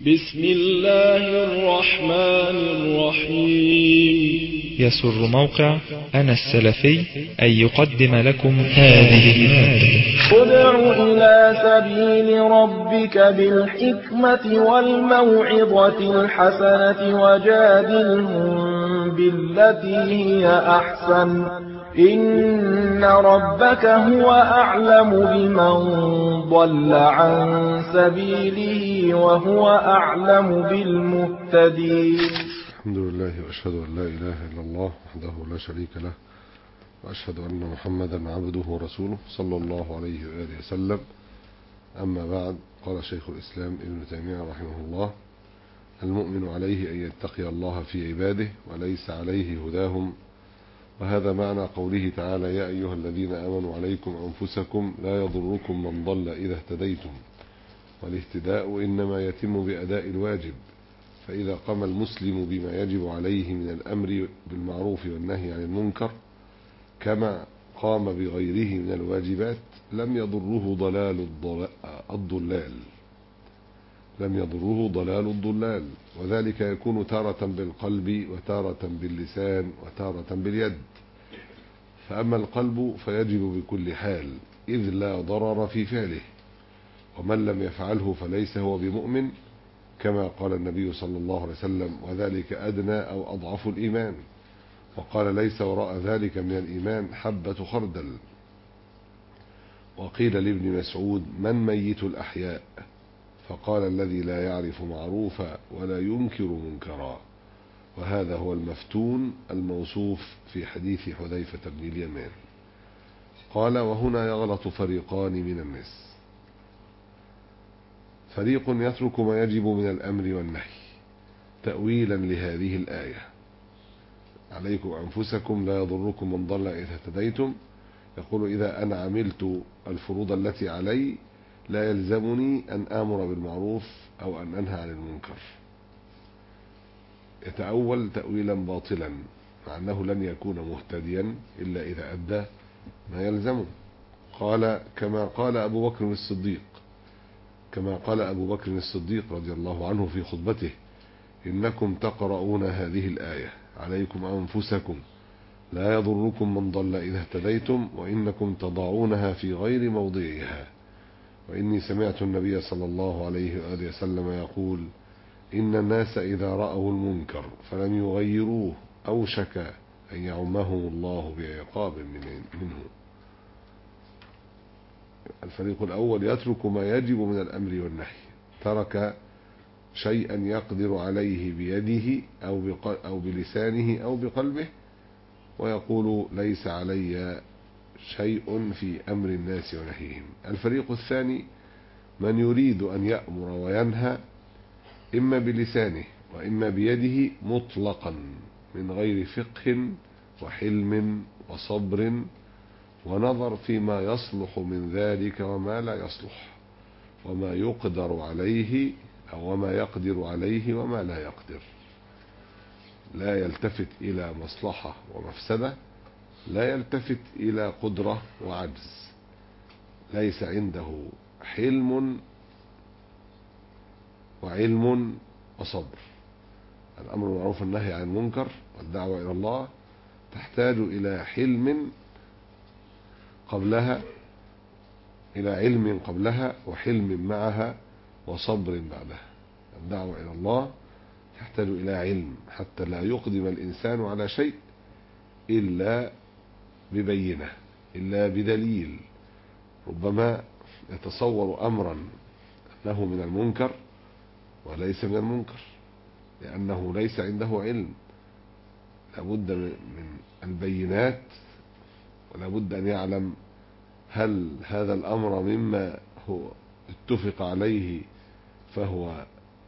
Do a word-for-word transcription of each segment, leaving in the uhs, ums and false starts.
بسم الله الرحمن الرحيم. يسر موقع أنا السلفي أن يقدم لكم هذه المادة. ادع إلى سبيل ربك بالحكمة والموعظة الحسنة وجادلهم بالتي هي أحسن إن ربك هو أعلم بمن ضل عن سبيله وهو أعلم بالمهتدين. الحمد لله وأشهد أن لا إله إلا الله وحده لا شريك له، وأشهد أن محمدا عبده ورسوله صلى الله عليه وآله وسلم. أما بعد، قال شيخ الإسلام ابن تيمية رحمه الله: المؤمن عليه أن يتقي الله في عباده وليس عليه هداهم. وهذا معنى قوله تعالى: يا أيها الذين آمنوا عليكم أنفسكم لا يضركم من ضل إذا اهتديتم. والاهتداء إنما يتم بأداء الواجب، فإذا قام المسلم بما يجب عليه من الأمر بالمعروف والنهي عن المنكر كما قام بغيره من الواجبات لم يضره ضلال الضلال لم يضره ضلال الضلال وذلك يكون تارة بالقلب وتارة باللسان وتارة باليد. فأما القلب فيجب بكل حال إذ لا ضرر في فعله، ومن لم يفعله فليس هو بمؤمن، كما قال النبي صلى الله عليه وسلم: وذلك أدنى أو أضعف الإيمان. وقال: ليس وراء ذلك من الإيمان حبة خردل. وقيل لابن مسعود: من ميت الأحياء؟ فقال: الذي لا يعرف معروفا ولا ينكر منكرا. وهذا هو المفتون الموصوف في حديث حذيفة بن اليمان. قال: وهنا يغلط فريقان من الناس: فريق يترك ما يجب من الأمر والنهي تأويلا لهذه الآية: عليكم أنفسكم لا يضركم من ضل إذا اهتديتم. يقول: إذا أنا عملت الفروض التي علي لا يلزمني أن آمر بالمعروف أو أن أنهى عن المنكر. يتأول تأويلا باطلا، مع أنه لن يكون مهتديا إلا إذا أدى ما يلزمه. قال كما قال أبو بكر الصديق كما قال أبو بكر الصديق رضي الله عنه في خطبته: إنكم تقرؤون هذه الآية عليكم أنفسكم لا يضركم من ضل إذا اهتديتم، وإنكم تضعونها في غير موضعها، وإني سمعت النبي صلى الله عليه وآله وسلم يقول: إن الناس إذا رأوا المنكر فلم يغيروه أوشك أن يعمهم الله بعقاب منه. الفريق الأول يترك ما يجب من الأمر والنهي، ترك شيئا يقدر عليه بيده أو أو بلسانه أو بقلبه، ويقول: ليس علي شيء في أمر الناس ونهيهم. الفريق الثاني من يريد أن يأمر وينهى إما بلسانه وإما بيده مطلقا من غير فقه وحلم وصبر ونظر فيما يصلح من ذلك وما لا يصلح، وما يقدر عليه أو وما يقدر عليه وما لا يقدر. لا يلتفت إلى مصلحة ومفسدة، لا يلتفت إلى قدرة وعجز، ليس عنده حلم وعلم وصبر. الأمر بالمعروف والنهي عن المنكر والدعوة إلى الله تحتاج إلى حلم قبلها إلى علم قبلها وحلم معها وصبر بعدها. الدعوة إلى الله تحتاج إلى علم حتى لا يقدم الإنسان على شيء إلا ببينة، إلا بدليل. ربما يتصور أمرا أنه من المنكر وليس من المنكر لأنه ليس عنده علم. لابد من البينات، ولابد أن يعلم هل هذا الأمر مما هو اتفق عليه فهو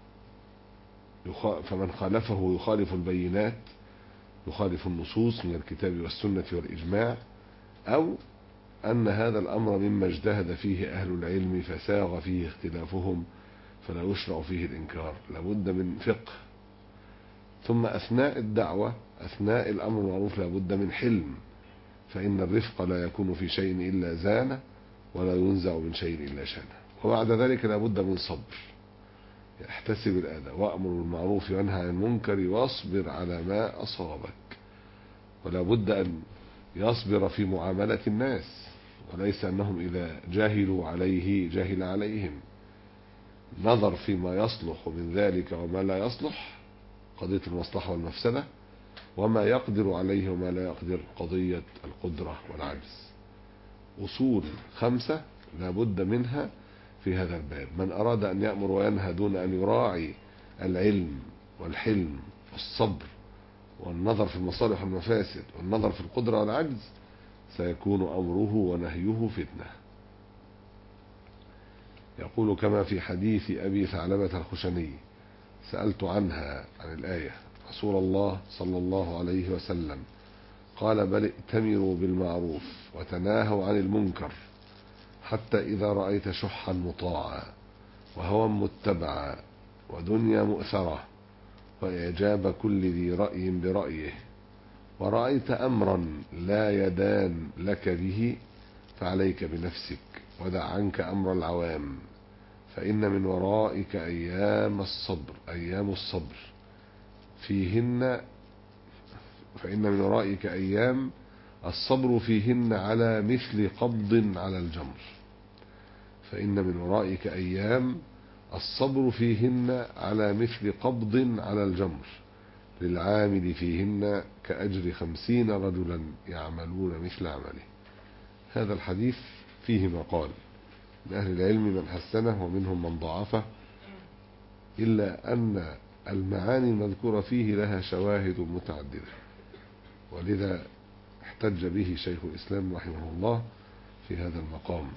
فمن خالفه يخالف البينات، يخالف النصوص من الكتاب والسنة والإجماع، أو أن هذا الأمر مما اجتهد فيه أهل العلم فساغ فيه اختلافهم فلا يشرع فيه الإنكار. لابد من فقه. ثم أثناء الدعوة، أثناء الأمر المعروف، لابد من حلم، فإن الرفق لا يكون في شيء إلا زانه ولا ينزع من شيء إلا شانه. وبعد ذلك لابد من صبر، احتسب الأداء وأمر بالمعروف وانهى عن المنكر واصبر على ما أصابك. ولا بد أن يصبر في معاملة الناس، وليس أنهم إذا جاهلوا عليه جاهل عليهم، نظر فيما يصلح من ذلك وما لا يصلح، قضية المصلحة والمفسدة، وما يقدر عليه وما لا يقدر، قضية القدرة والعجز. أصول خمسة لا بد منها في هذا الباب. من أراد أن يأمر وينهى دون أن يراعي العلم والحلم والصبر والنظر في المصالح والمفاسد والنظر في القدرة والعجز، سيكون أمره ونهيه فتنة. يقول كما في حديث أبي ثعلبة الخشني: سألت عنها، عن الآية، رسول الله صلى الله عليه وسلم قال: بل ائتمروا بالمعروف وتناهوا عن المنكر، حتى إذا رأيت شحا مطاعا وهوى متبعا ودنيا مؤثرة وإعجاب كل ذي رأي برأيه، ورأيت أمرا لا يدان لك به، فعليك بنفسك ودع عنك أمر العوام، فإن من ورائك أيام الصبر أيام الصبر فيهن فإن من ورائك أيام الصبر فيهن على مثل قبض على الجمر فإن من ورائك أيام الصبر فيهن على مثل قبض على الجمر للعامل فيهن كأجر خمسين رجلا يعملون مثل عمله. هذا الحديث فيه مقال من أهل العلم من حسنه ومنهم من ضعفه، إلا أن المعاني المذكورة فيه لها شواهد متعددة، ولذا احتج به شيخ الإسلام رحمه الله في هذا المقام،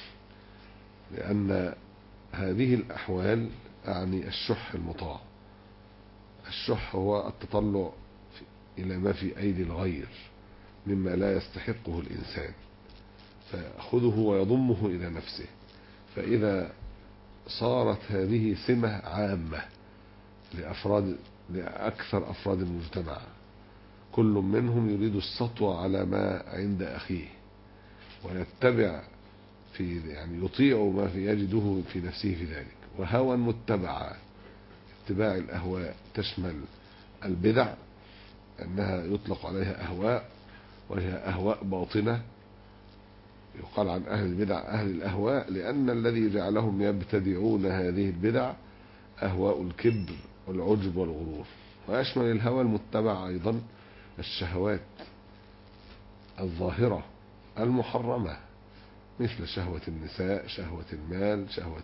لأن هذه الأحوال أعني الشح المطاع. الشح هو التطلع إلى ما في أيدي الغير مما لا يستحقه الإنسان، فيأخذه ويضمه إلى نفسه. فإذا صارت هذه سمة عامة لأفراد لأكثر أفراد المجتمع، كل منهم يريد السطوة على ما عند أخيه ويتبع في يعني يطيع ما في يجده في نفسه في ذلك، وهوى متبع، اتباع الأهواء تشمل البدع أنها يطلق عليها أهواء، وهي أهواء باطنة. يقال عن أهل البدع أهل الأهواء لأن الذي جعلهم يبتدعون هذه البدع أهواء الكبر والعجب والغرور. ويشمل الهوى المتبع أيضا الشهوات الظاهرة المحرمة، مثل شهوة النساء، شهوة المال، شهوة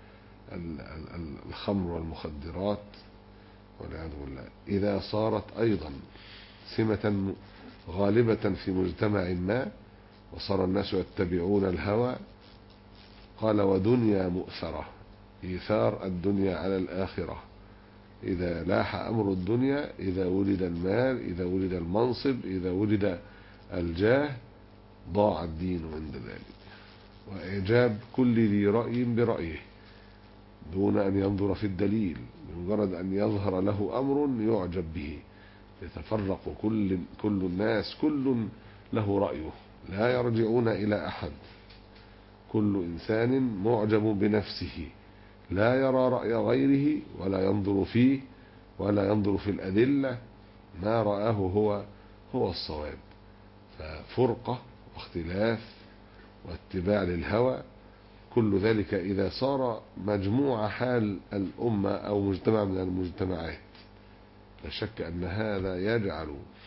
الخمر والمخدرات والعياذ بالله. إذا صارت أيضا سمة غالبة في مجتمع ما وصار الناس يتبعون الهوى، قال: ودنيا مؤثرة، إيثار الدنيا على الآخرة. إذا لاح أمر الدنيا، إذا ولد المال، إذا ولد المنصب، إذا ولد الجاه، ضاع الدين عند ذلك. وإعجاب كل ذي رأي برأيه دون أن ينظر في الدليل، بمجرد أن يظهر له أمر يعجب به، يتفرق كل, كل الناس كل له رأيه، لا يرجعون إلى أحد، كل إنسان معجب بنفسه، لا يرى رأي غيره ولا ينظر فيه ولا ينظر في الأدلة، ما رآه هو هو الصواب. ففرقة واختلاف واتباع للهوى، كل ذلك إذا صار مجموع حال الأمة أو مجتمع من المجتمعات، لا شك أن هذا يجعل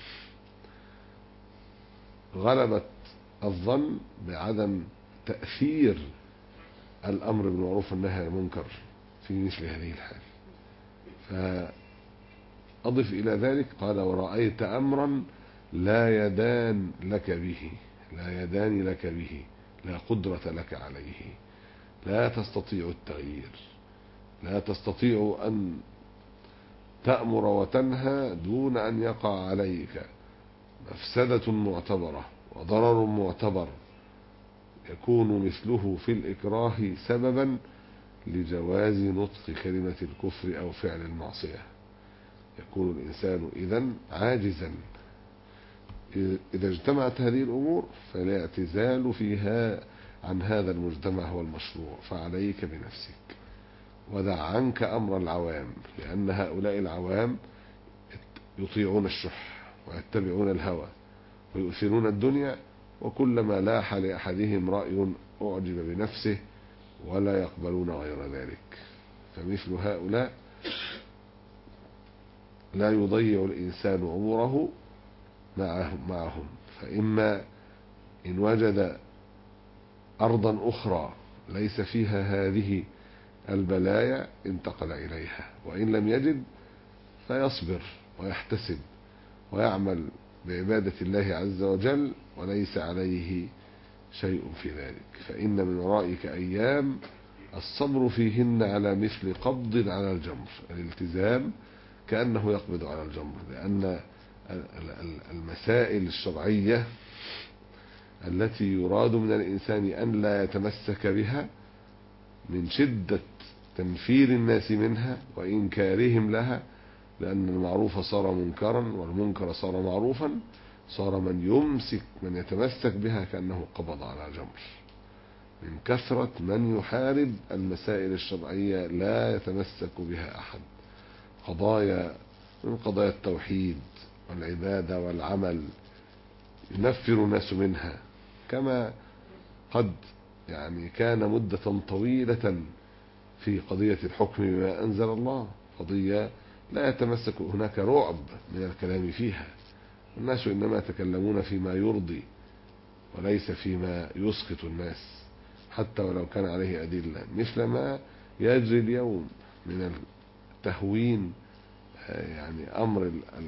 غلبة الظن بعدم تأثير الأمر بالمعروف والنهي عن المنكر في مثل هذه الحال. فأضف إلى ذلك قال: ورأيت أمرا لا يدان لك به لا يدان لك به لا قدرة لك عليه، لا تستطيع التغيير، لا تستطيع أن تأمر وتنهى دون أن يقع عليك مفسدة معتبرة وضرر معتبر يكون مثله في الإكراه سببا لجواز نطق كلمة الكفر أو فعل المعصية. يكون الإنسان إذن عاجزا. إذا اجتمعت هذه الأمور فالاعتزال فيها عن هذا المجتمع هو المشروع، فعليك بنفسك ودع عنك أمر العوام، لأن هؤلاء العوام يطيعون الشح ويتبعون الهوى ويؤثرون الدنيا، وكلما لاح لأحدهم رأي أعجب بنفسه ولا يقبلون غير ذلك. فمثل هؤلاء لا يضيع الإنسان عمره معهم, معهم فإما إن وجد أرضا أخرى ليس فيها هذه البلايا انتقل إليها، وإن لم يجد فيصبر ويحتسب ويعمل بعبادة الله عز وجل وليس عليه شيء في ذلك. فإن من ورائك أيام الصبر فيهن على مثل قبض على الجمر، الالتزام كأنه يقبض على الجمر، لأن المسائل الشرعية التي يراد من الإنسان أن لا يتمسك بها من شدة تنفير الناس منها وإنكارهم لها، لأن المعروف صار منكرا والمنكر صار معروفا، صار من يمسك من يتمسك بها كأنه قبض على جمر، من كثرة من يحارب المسائل الشرعية لا يتمسك بها أحد. قضايا من قضايا التوحيد والعبادة والعمل ينفر الناس منها، كما قد يعني كان مدة طويلة في قضية الحكم بما أنزل الله، قضية لا يتمسك، هناك رعب من الكلام فيها، الناس إنما يتكلمون فيما يرضي وليس فيما يسخط الناس حتى ولو كان عليه أدلة، مثل ما يجري اليوم من التهوين، يعني أمر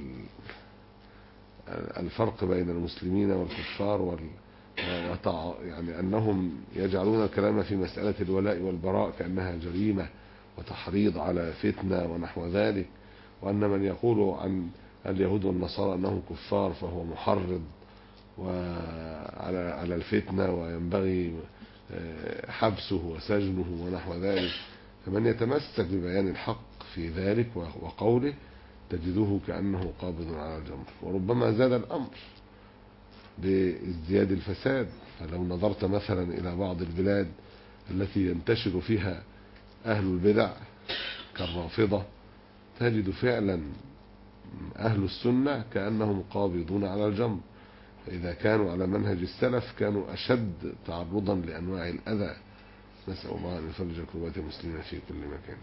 الفرق بين المسلمين والكفار وال يعني أنهم يجعلون الكلام في مسألة الولاء والبراء كأنها جريمة وتحريض على فتنة ونحو ذلك، وأن من يقول عن اليهود والنصارى أنهم كفار فهو محرض وعلى على الفتنة وينبغي حبسه وسجنه ونحو ذلك. فمن يتمسك ببيان الحق في ذلك وقوله تجده كأنه قابض على الجمر، وربما زاد الأمر بازدياد الفساد. فلو نظرت مثلا إلى بعض البلاد التي ينتشر فيها أهل البدع كالرافضة تجد فعلا أهل السنة كأنهم قابضون على الجمر، فإذا كانوا على منهج السلف كانوا أشد تعرضا لأنواع الأذى، نسأل الله أن يفرج كربات المسلمين في كل مكان.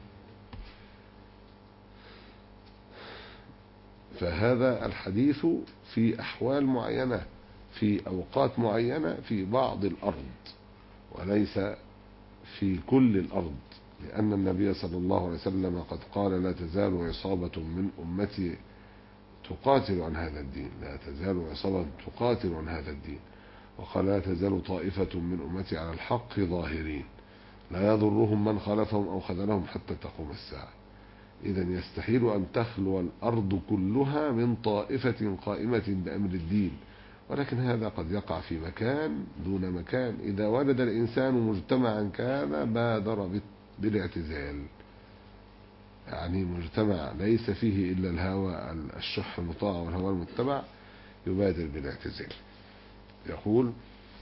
فهذا الحديث في أحوال معينة في أوقات معينة في بعض الأرض وليس في كل الأرض، لأن النبي صلى الله عليه وسلم قد قال لا تزال عصابة من أمتي تقاتل عن هذا الدين، لا تزال عصابة تقاتل عن هذا الدين، وقال لا تزال طائفة من أمتي على الحق ظاهرين لا يضرهم من خالفهم أو خذلهم حتى تقوم الساعة. إذن يستحيل أن تخلو الأرض كلها من طائفة قائمة بأمر الدين، ولكن هذا قد يقع في مكان دون مكان. إذا وجد الإنسان مجتمعا كان بادر بالاعتزال، يعني مجتمع ليس فيه إلا الهوى الشح المطاع والهوى المتبع يبادر بالاعتزال. يقول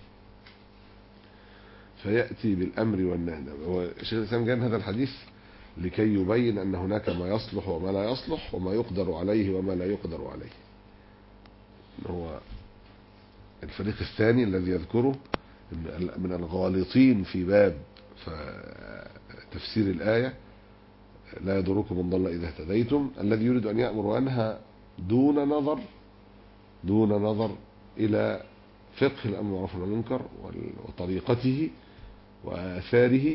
فيأتي بالأمر والنهي. الشيخ الإسلام جاء هذا الحديث لكي يبين أن هناك ما يصلح وما لا يصلح وما يقدر عليه وما لا يقدر عليه. هو الفريق الثاني الذي يذكره من الغالطين في باب تفسير الآية لا يضركم من ضل إذا اهتديتم، الذي يريد أن يأمر وينهى دون نظر دون نظر إلى فقه الأمر بالمعروف والنهي عن المنكر وطريقته وآثاره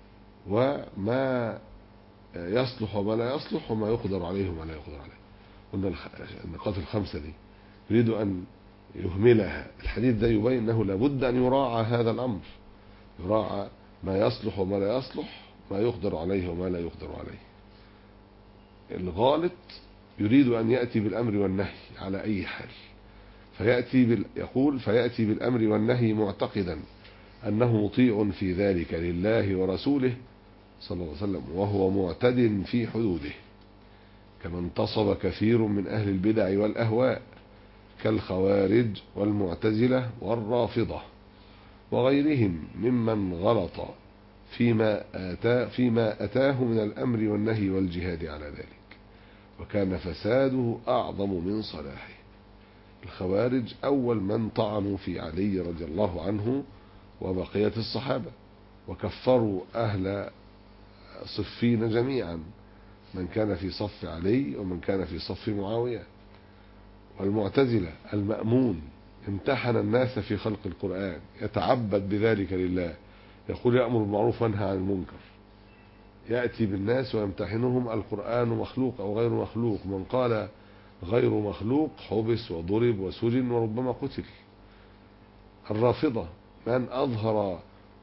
وما يصلح وما لا يصلح وما يقدر عليه وما لا يقدر عليه. قلنا النقاط الخمسة دي يريد أن يهملها. الحديث ده يبين أنه لابد أن يراعى هذا الأمر، يراعى ما يصلح وما لا يصلح، ما يقدر عليه وما لا يقدر عليه. الغالط يريد أن يأتي بالأمر والنهي على أي حال، فيأتي بال... يقول فيأتي بالأمر والنهي معتقدا أنه مطيع في ذلك لله ورسوله صلى الله عليه وسلم وهو معتد في حدوده، كما انتصب كثير من أهل البدع والأهواء كالخوارج والمعتزلة والرافضة وغيرهم ممن غلط فيما آتا فيما أتاه من الأمر والنهي والجهاد على ذلك، وكان فساده أعظم من صلاحه. الخوارج أول من طعنوا في علي رضي الله عنه وبقية الصحابة، وكفروا أهل صفين جميعا، من كان في صف علي ومن كان في صف معاوية. والمعتزلة المأمون امتحن الناس في خلق القرآن، يتعبد بذلك لله، يقول يأمر بالمعروف وينهى عن المنكر، يأتي بالناس ويمتحنهم القرآن مخلوق أو غير مخلوق، من قال غير مخلوق حبس وضرب وسجن وربما قتل. الرافضة من أظهر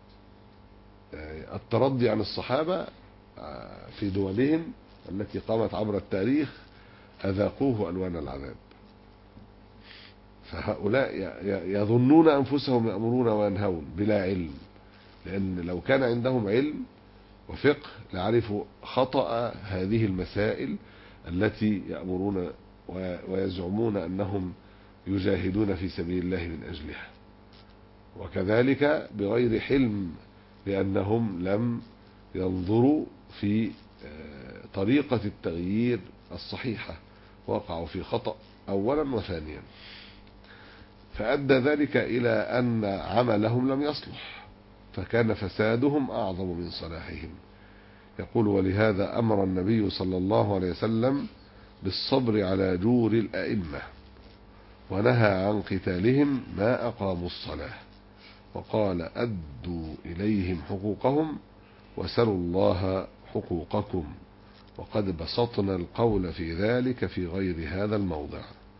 الترضي عن الصحابة في دولهم التي قامت عبر التاريخ أذاقوه ألوان العذاب. فهؤلاء يظنون أنفسهم يأمرون وينهون بلا علم، لأن لو كان عندهم علم وفقه لعرفوا خطأ هذه المسائل التي يأمرون ويزعمون أنهم يجاهدون في سبيل الله من أجلها. وكذلك بغير حلم، لأنهم لم ينظروا في طريقة التغيير الصحيحة، وقعوا في خطأ أولا وثانيا، فأدى ذلك إلى أن عملهم لم يصلح، فكان فسادهم أعظم من صلاحهم. يقول ولهذا أمر النبي صلى الله عليه وسلم بالصبر على جور الأئمة، ونهى عن قتالهم ما أقاموا الصلاة، وقال أدوا إليهم حقوقهم وسلوا الله حقوقكم، وقد بسطنا القول في ذلك في غير هذا الموضع.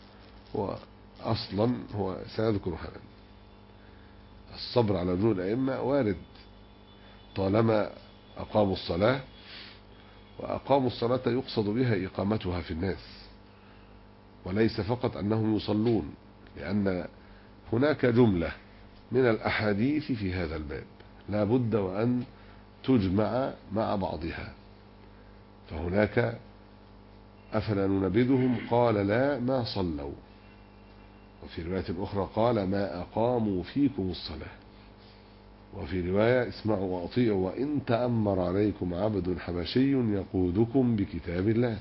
وأصلا هو سيذكر هذا الصبر على جور الأئمة وارد طالما أقاموا الصلاة، وأقاموا الصلاة يقصد بها إقامتها في الناس، وليس فقط أنهم يصلون، لأن هناك جملة من الأحاديث في هذا الباب لا بد وأن تجمع مع بعضها. فهناك أفلا ننبذهم قال لا ما صلوا، وفي رواية أخرى قال ما أقاموا فيكم الصلاة، وفي رواية اسمعوا وأطيعوا وإن تأمر عليكم عبد حبشي يقودكم بكتاب الله.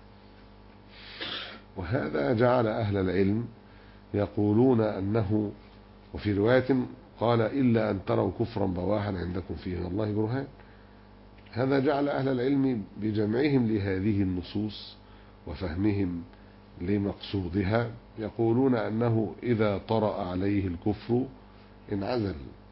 وهذا جعل أهل العلم يقولون أنه، وفي رواية قال إلا أن تروا كفرا بواحا عندكم فيه من الله برهان. هذا جعل أهل العلم بجمعهم لهذه النصوص وفهمهم لمقصودها يقولون أنه إذا طرأ عليه الكفر انعزل،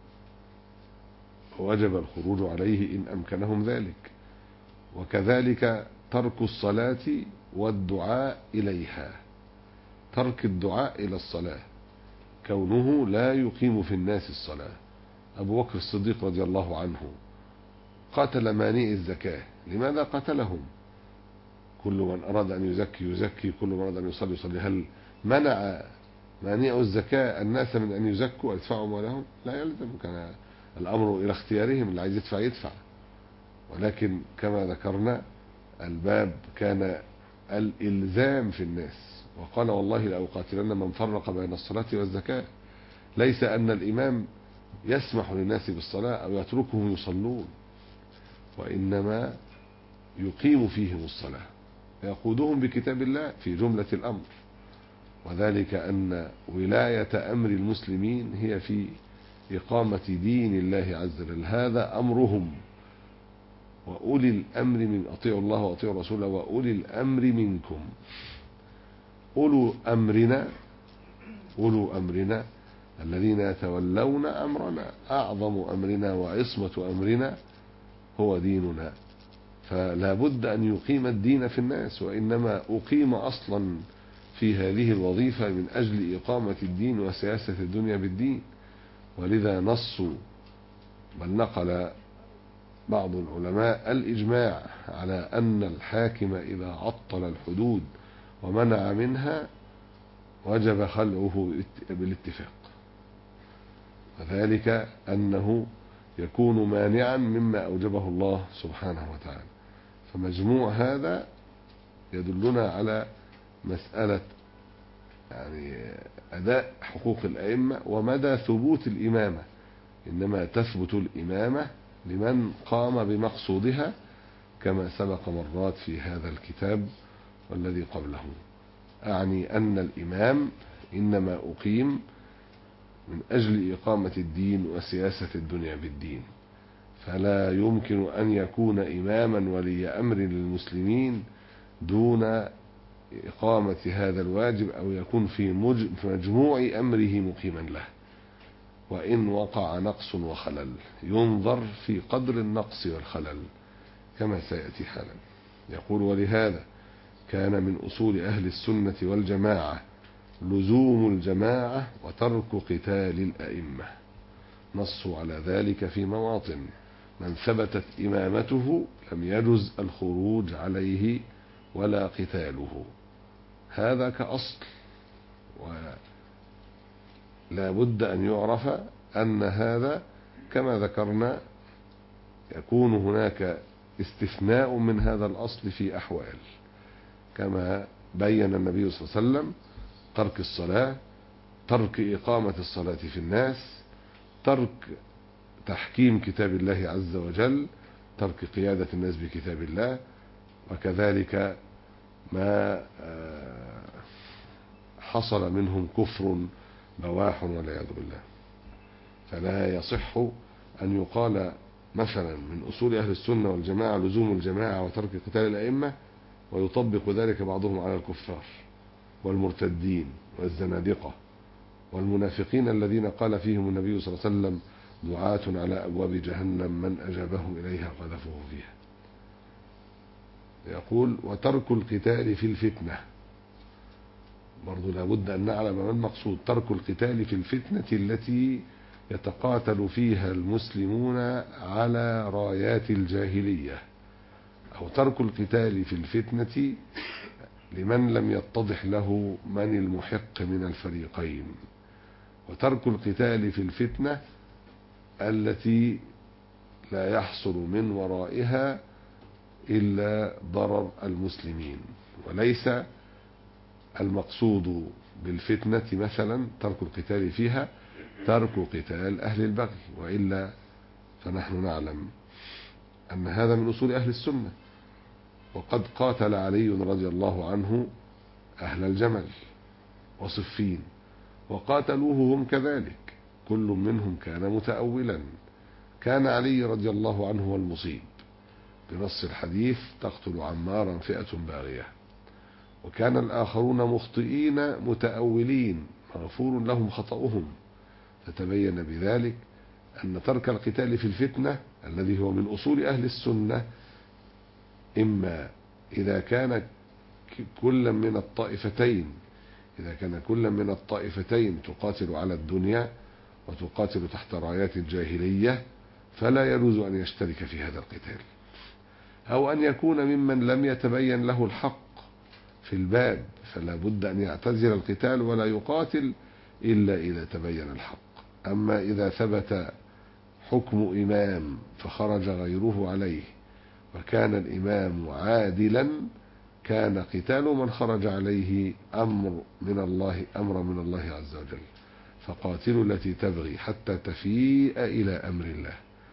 ووجب الخروج عليه إن أمكنهم ذلك. وكذلك ترك الصلاة والدعاء إليها، ترك الدعاء إلى الصلاة، كونه لا يقيم في الناس الصلاة. أبو بكر الصديق رضي الله عنه قاتل مانئي الزكاة. لماذا قتلهم؟ كل من أراد أن يزكي يزكي، كل من أراد أن يصلي يصلي. هل منع مانئ الزكاة الناس من أن يزكوا ويدفعوا أموالهم؟ لا يلزم، كان الأمر إلى اختيارهم، اللي عايز يدفع يدفع. ولكن كما ذكرنا الباب كان الإلزام في الناس، وقال والله لأقاتلن من فرق بين الصلاة والزكاة. ليس أن الإمام يسمح للناس بالصلاة أو يتركهم يصلون، وإنما يقيم فيهم الصلاة، يقودهم بكتاب الله في جملة الأمر. وذلك أن ولاية أمر المسلمين هي في إقامة دين الله عز وجل، هذا أمرهم. وأولي الأمر من أطيعوا الله وأطيعوا رسوله وأولي الأمر منكم. أولو أمرنا أولو أمرنا الذين يتولون أمرنا، أعظم أمرنا وعصمة أمرنا هو ديننا، فلا بد أن يقيم الدين في الناس، وإنما أقيم أصلا في هذه الوظيفة من أجل إقامة الدين وسياسة الدنيا بالدين. ولذا نصوا بل نقل بعض العلماء الإجماع على أن الحاكم إذا عطل الحدود ومنع منها وجب خلعه بالاتفاق، وذلك أنه يكون مانعا مما أوجبه الله سبحانه وتعالى. فمجموع هذا يدلنا على مسألة يعني أداء حقوق الأئمة ومدى ثبوت الإمامة. إنما تثبت الإمامة لمن قام بمقصودها كما سبق مرات في هذا الكتاب والذي قبله. أعني أن الإمام إنما أقيم من أجل إقامة الدين وسياسة الدنيا بالدين، فلا يمكن أن يكون إماما ولي أمر للمسلمين دون إقامة هذا الواجب، أو يكون في مجموع أمره مقيما له. وإن وقع نقص وخلل ينظر في قدر النقص والخلل كما سيأتي حالا. يقول: ولهذا كان من أصول أهل السنة والجماعة لزوم الجماعة وترك قتال الأئمة. نصوا على ذلك في مواطن: من ثبتت إمامته لم يجز الخروج عليه ولا قتاله. هذا كأصل، ولا بد أن يعرف أن هذا كما ذكرنا يكون هناك استثناء من هذا الأصل في أحوال، كما بين النبي صلى الله عليه وسلم: ترك الصلاة، ترك إقامة الصلاة في الناس، ترك تحكيم كتاب الله عز وجل، ترك قيادة الناس بكتاب الله، وكذلك ما حصل منهم كفر بواح والعياذ بالله. فلا يصح أن يقال مثلا من أصول أهل السنة والجماعة لزوم الجماعة وترك قتال الأئمة ويطبق ذلك بعضهم على الكفار والمرتدين والزنادقة والمنافقين الذين قال فيهم النبي صلى الله عليه وسلم: دعاة على أبواب جهنم من أجابهم إليها قذفوه فيها. يقول: وترك القتال في الفتنة. برضو لابد أن نعلم ما المقصود. ترك القتال في الفتنة التي يتقاتل فيها المسلمون على رايات الجاهلية، أو ترك القتال في الفتنة لمن لم يتضح له من المحق من الفريقين، وترك القتال في الفتنة التي لا يحصل من ورائها إلا ضرر المسلمين. وليس المقصود بالفتنة مثلا ترك القتال فيها ترك قتال أهل البغي، وإلا فنحن نعلم أن هذا من أصول أهل السنة. وقد قاتل علي رضي الله عنه أهل الجمل وصفين، وقاتلوه هم كذلك، كل منهم كان متأولا. كان علي رضي الله عنه هو المصيب بنص الحديث: تقتل عمارا فئة باغية. وكان الآخرون مخطئين متأولين مغفور لهم خطأهم. فتبين بذلك أن ترك القتال في الفتنة الذي هو من أصول أهل السنة، إما إذا كان كل من الطائفتين إذا كان كل من الطائفتين تقاتل على الدنيا وتقاتل تحت رايات الجاهلية فلا يجوز أن يشترك في هذا القتال، أو أن يكون ممن لم يتبين له الحق في الباب فلا بد أن يعتزل القتال ولا يقاتل إلا إذا تبين الحق. أما إذا ثبت حكم إمام فخرج غيره عليه وكان الإمام عادلا كان قتال من خرج عليه أمر من الله أمر من الله عز وجل. فقاتلوا التي تبغي حتى تفيء إلى أمر الله.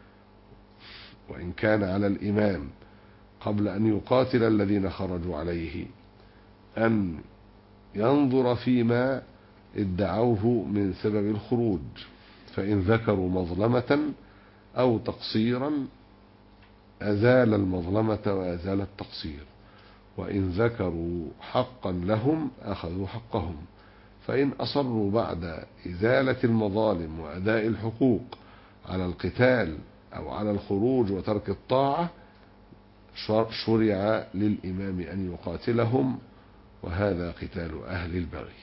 وإن كان على الإمام قبل أن يقاتل الذين خرجوا عليه أن ينظر فيما ادعوه من سبب الخروج، فإن ذكروا مظلمة أو تقصيرا أزال المظلمة وأزال التقصير، وإن ذكروا حقا لهم أخذوا حقهم. فإن أصروا بعد إزالة المظالم وأداء الحقوق على القتال أو على الخروج وترك الطاعة شرع للإمام أن يقاتلهم، وهذا قتال أهل البغي.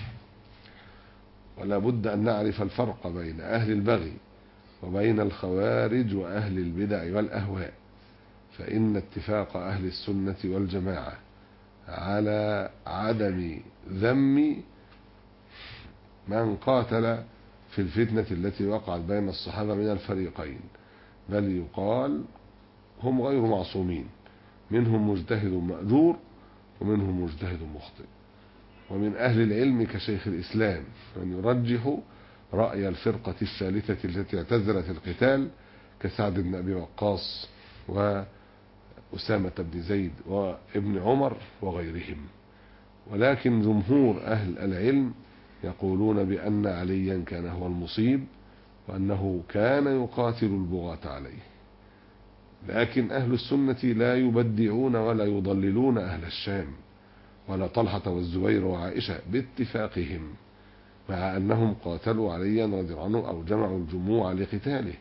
ولا بد أن نعرف الفرق بين أهل البغي وبين الخوارج وأهل البدع والأهواء، فإن اتفاق أهل السنة والجماعة على عدم ذم من قاتل في الفتنة التي وقعت بين الصحابة من الفريقين، بل يقال هم غير معصومين، منهم مجتهد مأجور ومنهم مجتهد مخطئ. ومن أهل العلم كشيخ الإسلام من يرجح رأي الفرقة الثالثة التي اعتزلت القتال كسعد بن أبي وقاص وأسامة بن زيد وابن عمر وغيرهم. ولكن جمهور أهل العلم يقولون بأن عليا كان هو المصيب وأنه كان يقاتل البغاة عليه. لكن أهل السنة لا يبدعون ولا يضللون أهل الشام ولا طلحة والزبير وعائشة باتفاقهم، مع أنهم قاتلوا عليا رضي الله عنه أو جمعوا الجموع لقتاله،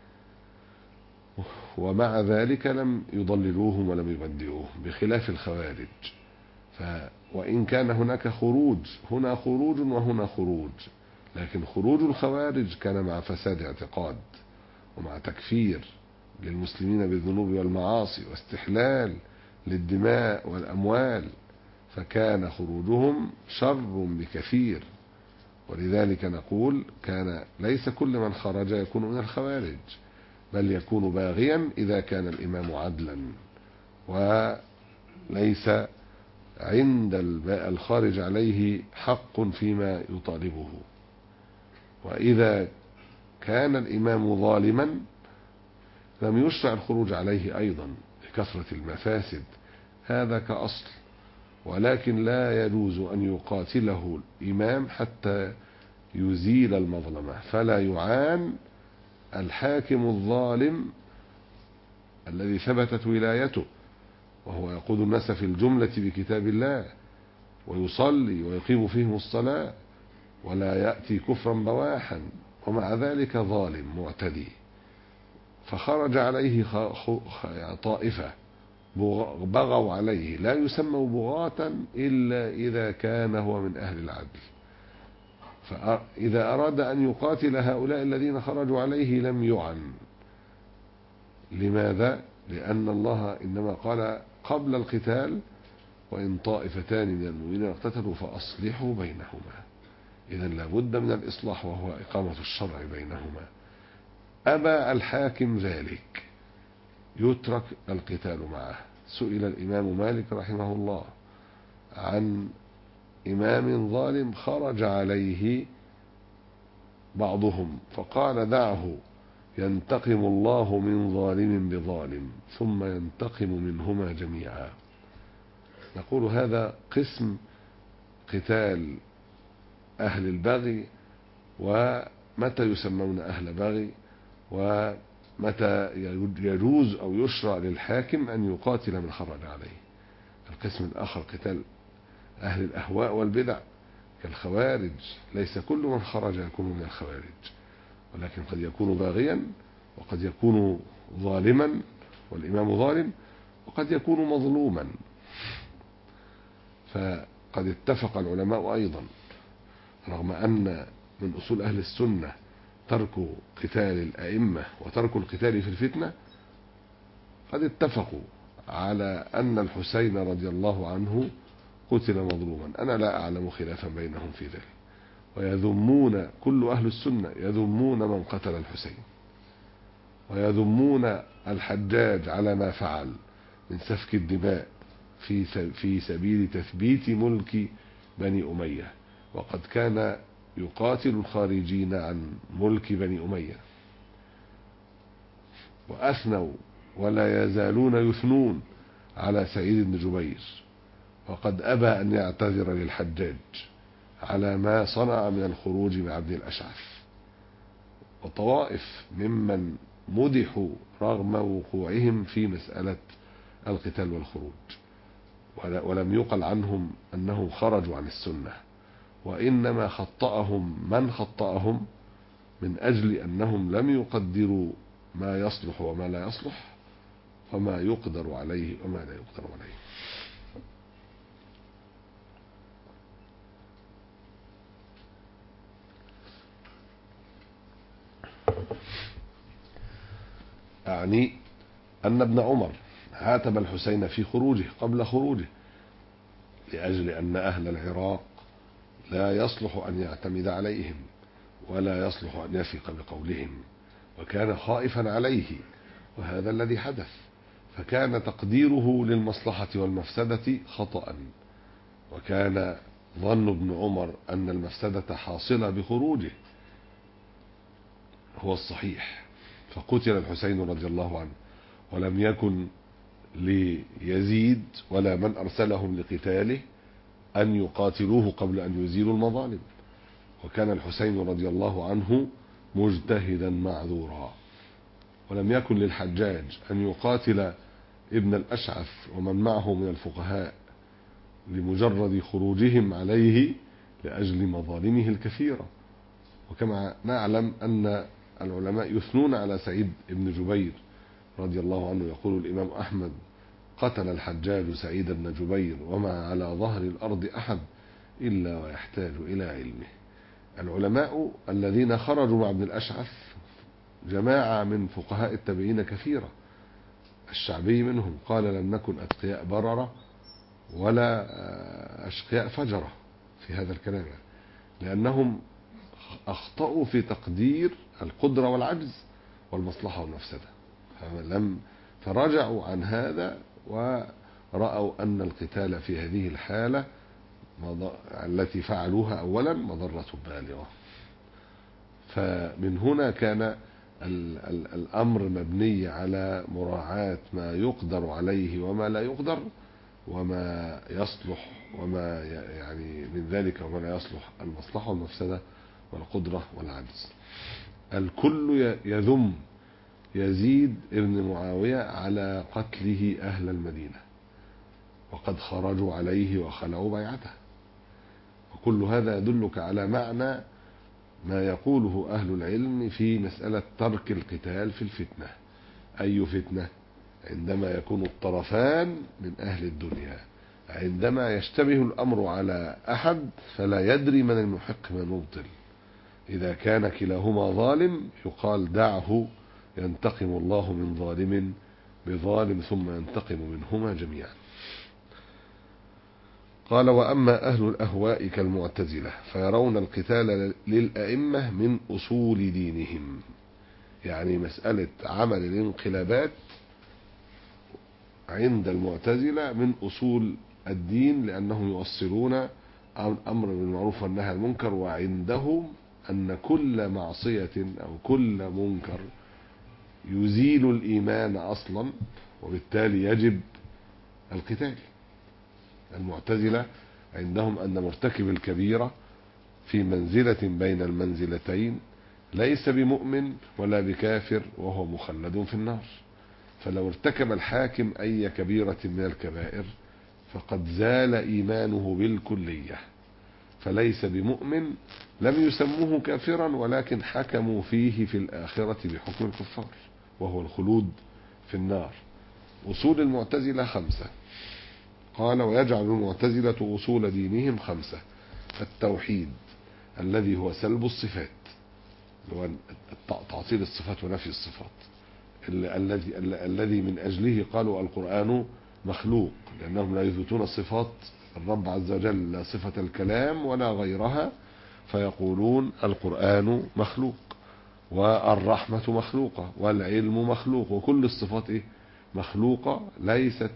ومع ذلك لم يضللوهم ولم يبدعوهم، بخلاف الخوارج. ف وإن كان هناك خروج، هنا خروج وهنا خروج، لكن خروج الخوارج كان مع فساد اعتقاد ومع تكفير للمسلمين بالذنوب والمعاصي واستحلال للدماء والأموال، فكان خروجهم شر بكثير. ولذلك نقول كان ليس كل من خرج يكون من الخوارج، بل يكون باغيا إذا كان الإمام عدلا وليس عند الخارج عليه حق فيما يطالبه. وإذا كان الإمام ظالما لم يشرع الخروج عليه أيضا لكثرة المفاسد، هذا كأصل. ولكن لا يجوز أن يقاتله الإمام حتى يزيل المظلمة، فلا يعان الحاكم الظالم الذي ثبتت ولايته وهو يقود الناس في الجملة بكتاب الله ويصلي ويقيم فيهم الصلاة ولا يأتي كفرا بواحا، ومع ذلك ظالم معتدي، فخرج عليه طائفة بغوا عليه، لا يسموا بغاة إلا إذا كان هو من أهل العدل. فإذا أراد أن يقاتل هؤلاء الذين خرجوا عليه لم يعن. لماذا؟ لأن الله إنما قال قبل القتال وإن طائفتان من المؤمنين اقتتلوا فأصلحوا بينهما. إذن لابد من الإصلاح وهو إقامة الشرع بينهما. أبى الحاكم ذلك يترك القتال معه. سئل الإمام مالك رحمه الله عن إمام ظالم خرج عليه بعضهم فقال دعه ينتقم الله من ظالم بظالم ثم ينتقم منهما جميعا. نقول هذا قسم قتال أهل البغي، ومتى يسمون أهل بغي، ومتى يجوز أو يشرع للحاكم أن يقاتل من خرج عليه. القسم الآخر قتال أهل الأهواء والبدع كالخوارج، ليس كل من خرج يكون من الخوارج، ولكن قد يكون باغيا وقد يكون ظالما والإمام ظالم وقد يكون مظلوما. فقد اتفق العلماء أيضا رغم أن من أصول أهل السنة ترك قتال الأئمة وترك القتال في الفتنة، قد اتفقوا على أن الحسين رضي الله عنه قتل مظلوما. أنا لا أعلم خلافا بينهم في ذلك، ويذمون كل أهل السنة يذمون من قتل الحسين، ويذمون الحجاج على ما فعل من سفك الدماء في في سبيل تثبيت ملك بني أمية، وقد كان يقاتل الخارجين عن ملك بني أمية. وأثنوا ولا يزالون يثنون على سعيد بن جبير، وقد أبى أن يعتذر للحجاج على ما صنع من الخروج مع ابن الأشعث. وطوائف ممن مدحوا رغم وقوعهم في مسألة القتال والخروج، ولم يقل عنهم أنهم خرجوا عن السنة، وإنما خطأهم من خطأهم من أجل أنهم لم يقدروا ما يصلح وما لا يصلح، وما يقدر عليه وما لا يقدر عليه. أعني أن ابن عمر عاتب الحسين في خروجه قبل خروجه لأجل أن أهل العراق لا يصلح أن يعتمد عليهم ولا يصلح أن يثق بقولهم، وكان خائفا عليه، وهذا الذي حدث. فكان تقديره للمصلحة والمفسدة خطأ، وكان ظن ابن عمر أن المفسدة حاصلة بخروجه هو الصحيح، فقتل الحسين رضي الله عنه، ولم يكن ليزيد ولا من أرسلهم لقتاله أن يقاتلوه قبل أن يزيلوا المظالم، وكان الحسين رضي الله عنه مجتهدا معذورا. ولم يكن للحجاج أن يقاتل ابن الأشعث ومن معه من الفقهاء لمجرد خروجهم عليه لأجل مظالمه الكثيرة. وكما نعلم أن العلماء يثنون على سعيد بن جبير رضي الله عنه، يقول الإمام أحمد: قتل الحجاج سعيد بن جبير وما على ظهر الأرض أحد إلا ويحتاج إلى علمه. العلماء الذين خرجوا مع ابن الأشعث جماعة من فقهاء التابعين كثيرة، الشعبي منهم قال: لم نكن أتقياء بررة ولا أشقياء فجرة في هذا الكلام، لأنهم أخطأوا في تقدير القدرة والعجز والمصلحة والمفسدة، لم فرجعوا عن هذا ورأوا أن القتال في هذه الحالة التي فعلوها أولا مضرة بالغة. فمن هنا كان الأمر مبني على مراعاة ما يقدر عليه وما لا يقدر، وما يصلح وما يعني من ذلك وما لا يصلح، المصلحة والمفسدة والقدرة والعجز. الكل يذم يزيد ابن معاوية على قتله أهل المدينة، وقد خرجوا عليه وخلعوا بيعته، وكل هذا يدلك على معنى ما يقوله أهل العلم في مسألة ترك القتال في الفتنة. أي فتنة؟ عندما يكون الطرفان من أهل الدنيا، عندما يشتبه الأمر على أحد فلا يدري من المحق من المبطل. إذا كان كلاهما ظالم يقال: دعه ينتقم الله من ظالم بظالم ثم ينتقم منهما جميعا. قال: وأما أهل الأهواء كالمعتزلة فيرون القتال للأئمة من أصول دينهم، يعني مسألة عمل الانقلابات عند المعتزلة من أصول الدين، لأنهم يؤصلون أمر بالمعروف والنهي عن المنكر، وعندهم أن كل معصية أو كل منكر يزيل الإيمان أصلا، وبالتالي يجب القتال. المعتزلة عندهم أن مرتكب الكبيرة في منزلة بين المنزلتين، ليس بمؤمن ولا بكافر وهو مخلد في النار. فلو ارتكب الحاكم أي كبيرة من الكبائر فقد زال إيمانه بالكلية، فليس بمؤمن. لم يسموه كافرا ولكن حكموا فيه في الآخرة بحكم الكفار، وهو الخلود في النار. أصول المعتزلة خمسة. قال: ويجعل المعتزلة أصول دينهم خمسة: التوحيد الذي هو سلب الصفات، هو تعطيل الصفات ونفي الصفات، الذي الذي من أجله قالوا القرآن مخلوق، لأنهم لا يثبتون صفات الرب عز وجل، لا صفة الكلام ولا غيرها، فيقولون القرآن مخلوق، والرحمة مخلوقة، والعلم مخلوق، وكل الصفات إيه؟ مخلوقة، ليست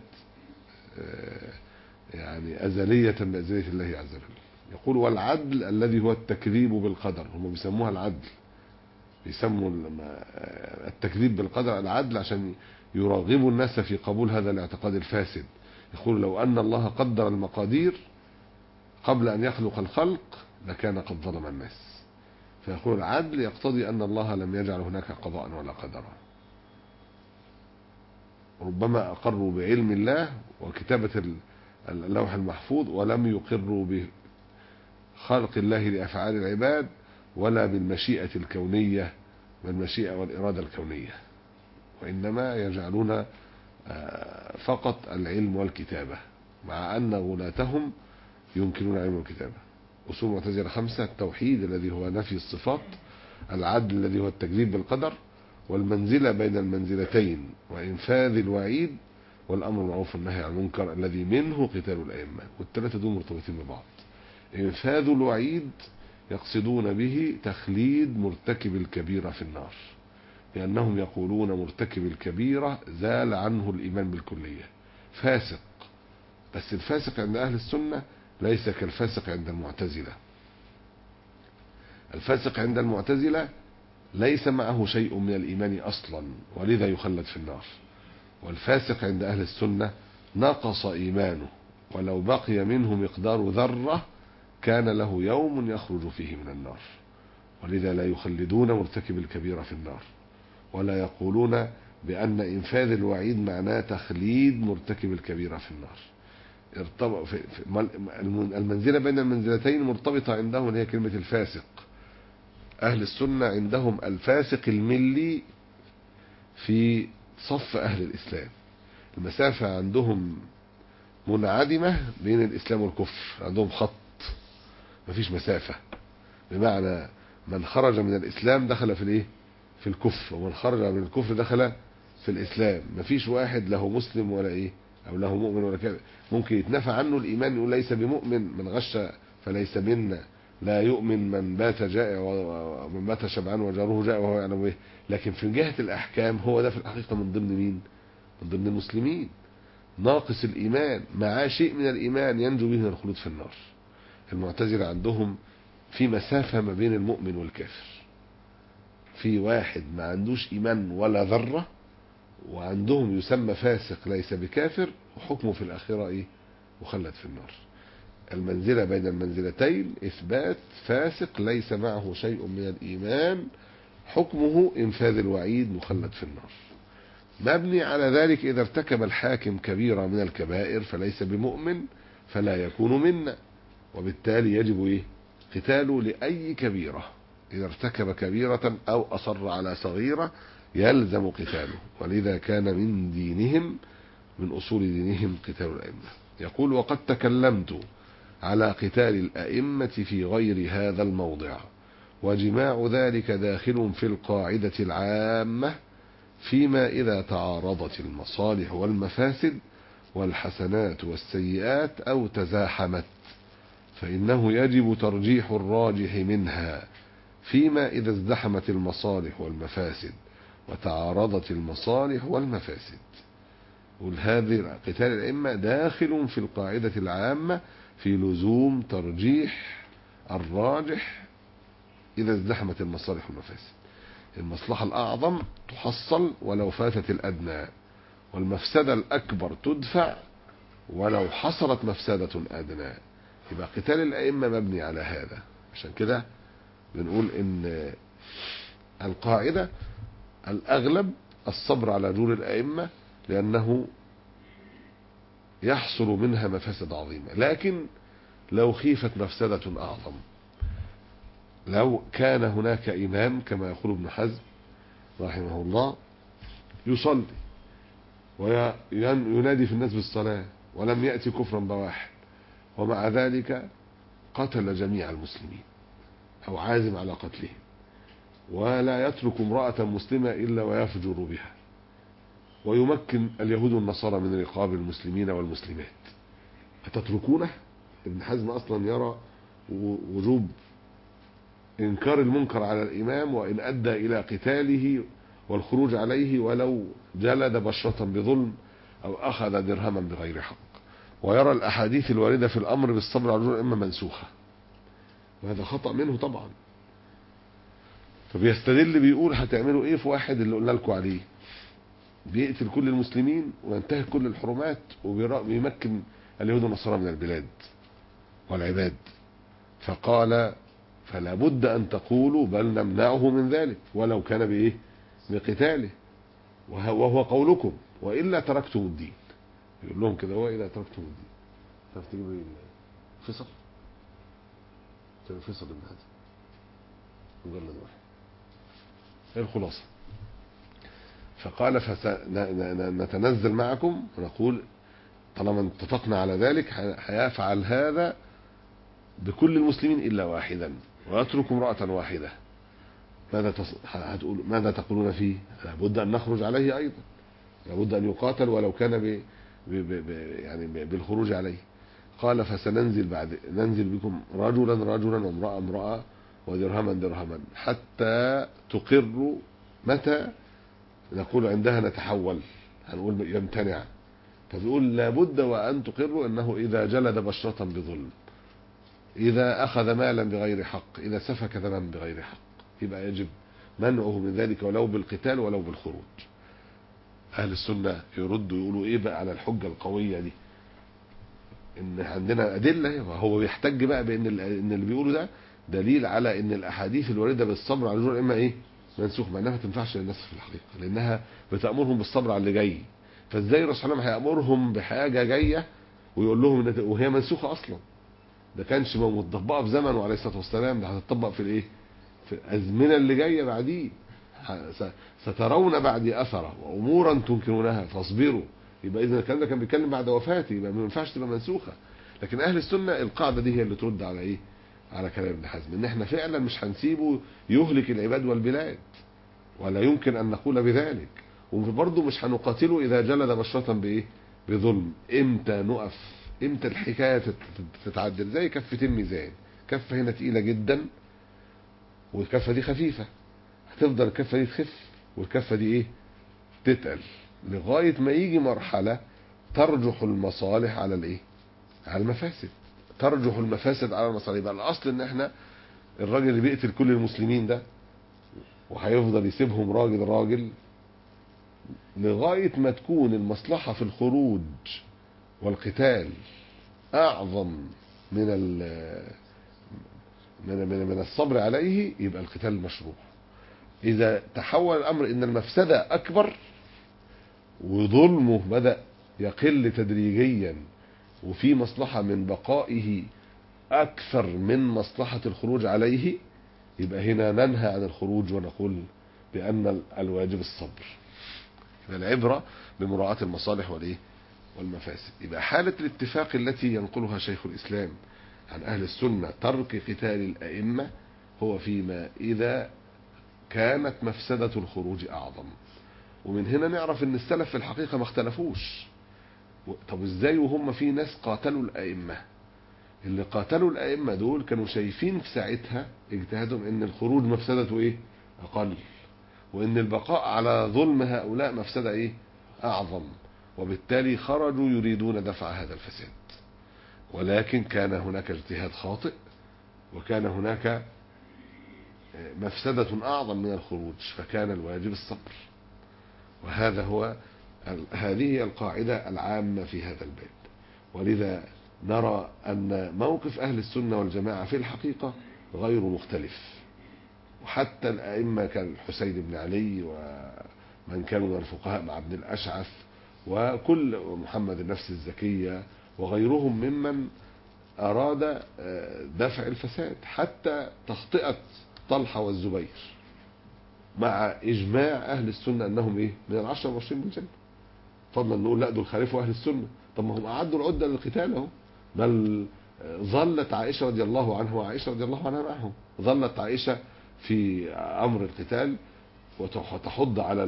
يعني أزلية بأزلية الله عز وجل. يقول: والعدل الذي هو التكذيب بالقدر، هم بيسموها العدل، بيسموا التكذيب بالقدر العدل عشان يرغبوا الناس في قبول هذا الاعتقاد الفاسد. يقول: لو أن الله قدر المقادير قبل أن يخلق الخلق لكان قد ظلم الناس. فيقول العدل يقتضي أن الله لم يجعل هناك قضاء ولا قدرا. ربما أقروا بعلم الله وكتابة اللوح المحفوظ، ولم يقروا بخلق الله لأفعال العباد ولا بالمشيئة الكونية، بالمشيئة والإرادة الكونية، وإنما يجعلون فقط العلم والكتابة، مع أن غلاتهم ينكرون العلم والكتابة. أصول المعتزلة خمسة: التوحيد الذي هو نفي الصفات، العدل الذي هو التكذيب بالقدر، والمنزلة بين المنزلتين، وإنفاذ الوعيد، والأمر بالمعروف والنهي عن المنكر الذي منه قتال الأئمة. والثلاثة دول مرتبطين ببعض. إنفاذ الوعيد يقصدون به تخليد مرتكب الكبيرة في النار، لأنهم يقولون مرتكب الكبيرة زال عنه الإيمان بالكلية، فاسق. بس الفاسق عند أهل السنة ليس كالفاسق عند المعتزلة. الفاسق عند المعتزلة ليس معه شيء من الإيمان أصلا ولذا يخلد في النار. والفاسق عند أهل السنة نقص إيمانه ولو بقي منه مقدار ذرة كان له يوم يخرج فيه من النار، ولذا لا يخلدون مرتكب الكبيرة في النار، ولا يقولون بأن إنفاذ الوعيد معناه تخليد مرتكب الكبيرة في النار. المنزلة بين المنزلتين مرتبطة عندهم اللي هي كلمة الفاسق. أهل السنة عندهم الفاسق الملي في صف أهل الإسلام، المسافة عندهم منعدمة بين الإسلام والكفر، عندهم خط مفيش مسافة، بمعنى من خرج من الإسلام دخل في الإيه؟ في الكفر، ومن خرج من الكفر دخل في الإسلام. مفيش واحد له مسلم ولا إيه أو له مؤمن ولا كافر. ممكن يتنفى عنه الإيمان يقول ليس بمؤمن، من غش فليس منا، لا يؤمن من بات جائع ومن بات شبعان وجاره جائع وهو يعلم به. لكن في جهة الأحكام هو ده في الحقيقة من ضمن مين؟ من ضمن المسلمين، ناقص الإيمان معاه شيء من الإيمان ينجو به من الخلود في النار. المعتزلة عندهم في مسافة ما بين المؤمن والكافر، في واحد ما عندوش إيمان ولا ذرة وعندهم يسمى فاسق ليس بكافر وحكمه في الآخرة إيه؟ مخلد في النار. المنزلة بين المنزلتين إثبات فاسق ليس معه شيء من الإيمان حكمه إنفاذ الوعيد مخلد في النار. مبني على ذلك إذا ارتكب الحاكم كبيرة من الكبائر فليس بمؤمن فلا يكون منا، وبالتالي يجب إيه؟ قتاله لأي كبيرة. إذا ارتكب كبيرة أو أصر على صغيرة يلزم قتاله، ولذا كان من دينهم من أصول دينهم قتال الأئمة. يقول وقد تكلمت على قتال الأئمة في غير هذا الموضع، وجماع ذلك داخل في القاعدة العامة فيما إذا تعارضت المصالح والمفاسد والحسنات والسيئات أو تزاحمت، فإنه يجب ترجيح الراجح منها فيما إذا ازدحمت المصالح والمفاسد وتعارضت المصالح والمفاسد. وهذه قتال الأئمة داخل في القاعدة العامة في لزوم ترجيح الراجح إذا ازدحمت المصالح والمفاسد. المصلحة الأعظم تحصل ولو فاتت الأدنى، والمفسدة الأكبر تدفع ولو حصلت مفسدة أدنى. يبقى قتال الأئمة مبني على هذا. عشان كده بنقول إن القاعدة الأغلب الصبر على جور الأئمة لأنه يحصل منها مفاسد عظيمة، لكن لو خيفت مفسدة أعظم، لو كان هناك إمام كما يقول ابن حزم رحمه الله يصلي وينادي في الناس بالصلاة ولم يأتي كفرا بواحد، ومع ذلك قتل جميع المسلمين أو عازم على قتلهم، ولا يترك امرأة مسلمة إلا ويفجر بها، ويمكن اليهود والنصارى من رقاب المسلمين والمسلمات، أتتركونه؟ ابن حزم أصلا يرى وجوب إنكار المنكر على الإمام وإن أدى إلى قتاله والخروج عليه ولو جلد بشرة بظلم أو أخذ درهما بغير حق، ويرى الأحاديث الواردة في الأمر بالصبر على الجور إما منسوخة، وهذا خطأ منه طبعا. فبيستدل بيقول هتعملوا إيه في واحد اللي قلنا لكم عليه بيقتل كل المسلمين وينتهك كل الحرمات وبيمكن اليهود والنصارى من البلاد والعباد؟ فقال فلا بد أن تقولوا بل نمنعه من ذلك ولو كان بإيه؟ بقتاله، وهو قولكم وإلا تركتم الدين. يقول لهم كده وإلا تركتم الدين. تعرف تجيب ايه؟ فيصل فيصل ابن حزم مجلد واحد. ايه الخلاصة؟ فقال فنتنزل معكم ونقول طالما اتفقنا على ذلك هيفعل هذا بكل المسلمين إلا واحدا ويترك امرأة واحدة. ماذا هتقول؟ ماذا تقولون فيه؟ لابد أن نخرج عليه أيضا، لابد أن يقاتل ولو كان ب... ب... ب... يعني بالخروج عليه. قال فسننزل بعد ننزل بكم رجلا رجلا وامرأة امرأة ودرهما درهما حتى تقروا. متى نقول عندها نتحول؟ هنقول يمتنع. فبيقول لابد وأن تقروا أنه إذا جلد بشرة بظلم، إذا أخذ مالا بغير حق، إذا سفك دما بغير حق، يبقى يجب. منعه من ذلك ولو بالقتال ولو بالخروج. أهل السنة يردوا يقولوا إيه بقى على الحجة القوية دي؟ إن عندنا أدلة، هو بيحتج بقى بأن إن اللي بيقوله ده دليل على إن الأحاديث الواردة بالصبر على الرجوع إما إيه منسوخ، مع إنها ما تنفعش للناس في الحقيقة، لأنها بتأمرهم بالصبر على اللي جاي. فإزاي الرسول صلى الله عليه وسلم هيأمرهم بحاجة جاية ويقول لهم إن وهي منسوخة أصلا؟ ده كانش متطبقة في زمنه عليه الصلاة والسلام، ده هتطبق في الإيه؟ في الأزمنة اللي جاية بعديه. سترون بعدي أثرة وأمورا تنكرونها فاصبروا. يبقى إذا الكلام ده كان بيتكلم بعد وفاته، يبقى ما ينفعش تبقى منسوخة. لكن أهل السنة القاعدة دي هي اللي ترد على إيه؟ على كلام ابن حزم، إن إحنا فعلا مش هنسيبه يهلك العباد والبلاد، ولا يمكن أن نقول بذلك. وبرضه مش هنقاتله إذا جلد بشرة بإيه؟ بظلم. إمتى نقف؟ إمتى الحكاية تتعدل؟ زي كفة الميزان، كفة هنا تقيلة جدا والكفة دي خفيفة، هتفضل الكفة دي تخف والكفة دي إيه؟ تتقل، لغاية ما يجي مرحلة ترجح المصالح على الإيه؟ على المفاسد. ترجح المفاسد على المصالح. يبقى الأصل إن إحنا الراجل اللي بيقتل كل المسلمين ده وهيفضل يسيبهم راجل راجل لغاية ما تكون المصلحة في الخروج والقتال أعظم من من من من الصبر عليه، يبقى القتال مشروع. إذا تحول الأمر إن المفسدة أكبر وظلمه بدأ يقل تدريجيا وفي مصلحة من بقائه أكثر من مصلحة الخروج عليه، يبقى هنا ننهى عن الخروج ونقول بأن الواجب الصبر. العبرة بمراعاة المصالح والإيه؟ والمفاسد. يبقى حالة الاتفاق التي ينقلها شيخ الإسلام عن أهل السنة ترك قتال الأئمة هو فيما إذا كانت مفسدة الخروج أعظم. ومن هنا نعرف أن السلف في الحقيقة ما اختلفوش. طب إزاي وهم في ناس قاتلوا الأئمة؟ اللي قاتلوا الأئمة دول كانوا شايفين في ساعتها اجتهادهم أن الخروج مفسدته إيه؟ أقل، وأن البقاء على ظلم هؤلاء مفسدة إيه؟ أعظم، وبالتالي خرجوا يريدون دفع هذا الفساد. ولكن كان هناك اجتهاد خاطئ، وكان هناك مفسدة أعظم من الخروج، فكان الواجب الصبر. وهذا هو هذه هي القاعدة العامة في هذا الباب. ولذا نرى أن موقف أهل السنة والجماعة في الحقيقة غير مختلف. وحتى الأئمة كالحسين بن علي ومن كانوا من الفقهاء مع ابن الأشعث وكل محمد النفس الزكية وغيرهم ممن أراد دفع الفساد، حتى تخطئة طلحة والزبير مع إجماع أهل السنة أنهم إيه؟ من العشرة المبشرين بالجنة. فضلا نقول لا دول خالفوا أهل السنة، طب ما هم أعدوا العدة للقتال أهو. بل ظلت عائشة رضي الله عنها وعائشة رضي الله عنها معهم، ظلت عائشة في أمر القتال وتحض على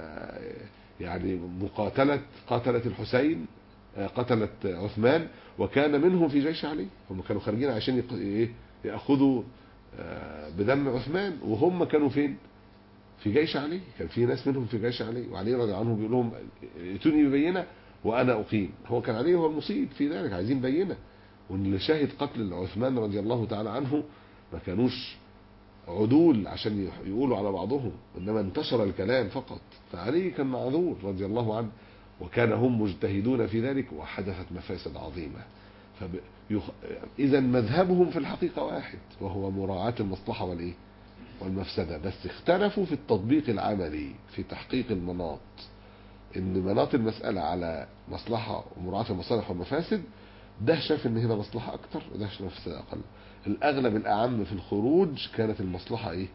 يعني مقاتلة قاتلة الحسين، قتلت عثمان، وكان منهم في جيش علي. هم كانوا خارجين عشان يأخذوا بدم عثمان، وهم كانوا فين؟ في جيش علي. كان في ناس منهم في جيش علي، وعلي رضي الله عنه بيقول لهم ائتوني ببينة وأنا أقيم. هو كان علي هو المصيب في ذلك، عايزين بينة. واللي شاهد قتل عثمان رضي الله تعالى عنه ما كانوش عدول عشان يقولوا على بعضهم، إنما انتشر الكلام فقط. فعلي كان معذور رضي الله عنه، وكان هم مجتهدون في ذلك، وحدثت مفاسد عظيمة. فيخ... إذا مذهبهم في الحقيقة واحد، وهو مراعاة المصلحة والإيه؟ والمفسدة، بس اختلفوا في التطبيق العملي في تحقيق المناط. إن مناط المسألة على مصلحة ومراعاة المصالح والمفاسد، ده شاف إن هنا مصلحة أكتر وده شاف مفسدة أقل. الأغلب الأعم في الخروج كانت المصلحة إيه؟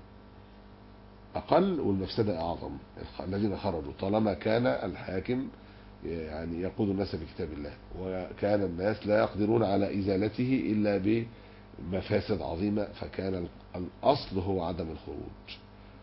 أقل والمفسدة أعظم. الذين خرجوا طالما كان الحاكم يعني يقود الناس بكتاب الله، وكان الناس لا يقدرون على إزالته إلا بمفاسد عظيمة، فكان الأصل هو عدم الخروج.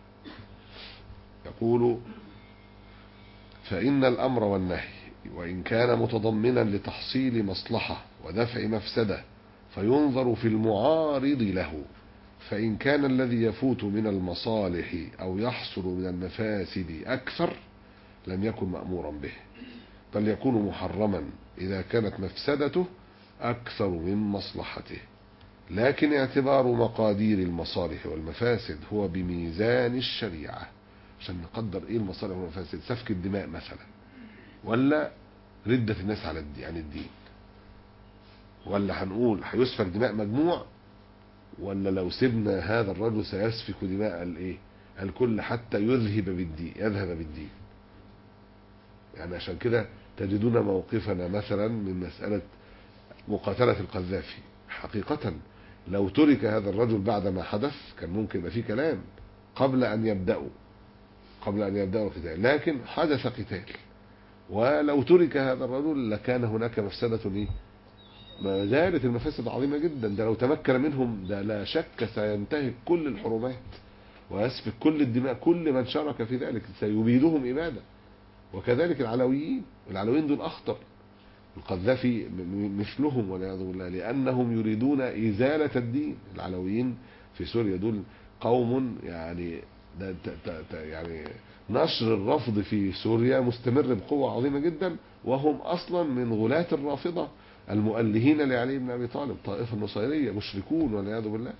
يقول: فإن الأمر والنهي وإن كان متضمنا لتحصيل مصلحة ودفع مفسدة فينظر في المعارض له، فإن كان الذي يفوت من المصالح أو يحصل من المفاسد أكثر لم يكن مأمورا به، بل يكون محرما إذا كانت مفسدته أكثر من مصلحته. لكن اعتبار مقادير المصالح والمفاسد هو بميزان الشريعة، عشان نقدر ايه المصالح والمفاسد. سفك الدماء مثلا، ولا ردة الناس على الدين عن الدين، ولا هنقول هيسفك دماء مجموع، ولا لو سيبنا هذا الرجل سيسفك دماء الايه الكل حتى يذهب بالدين يذهب بالدين. يعني عشان كده تجدون موقفنا مثلا من مسألة مقاتلة القذافي، حقيقة لو ترك هذا الرجل بعد ما حدث كان ممكن يبقى فيه كلام قبل أن يبدأوا قبل أن يبدأوا القتال، لكن حدث قتال، ولو ترك هذا الرجل لكان هناك مفسدة ايه؟ ما زالت المفاسد عظيمة جدا. ده لو تمكن منهم ده لا شك سينتهك كل الحرمات ويسفك كل الدماء، كل من شارك في ذلك سيبيدهم إبادة. وكذلك العلويين، العلويين دول أخطر. القذافي مثلهم والعياذ بالله، لأنهم يريدون إزالة الدين. العلويين في سوريا دول قوم يعني ده يعني نشر الرفض في سوريا مستمر بقوة عظيمة جدا، وهم أصلا من غلاة الرافضة المؤلهين لعلي بن أبي طالب، طائفة النصيرية مشركون والعياذ بالله.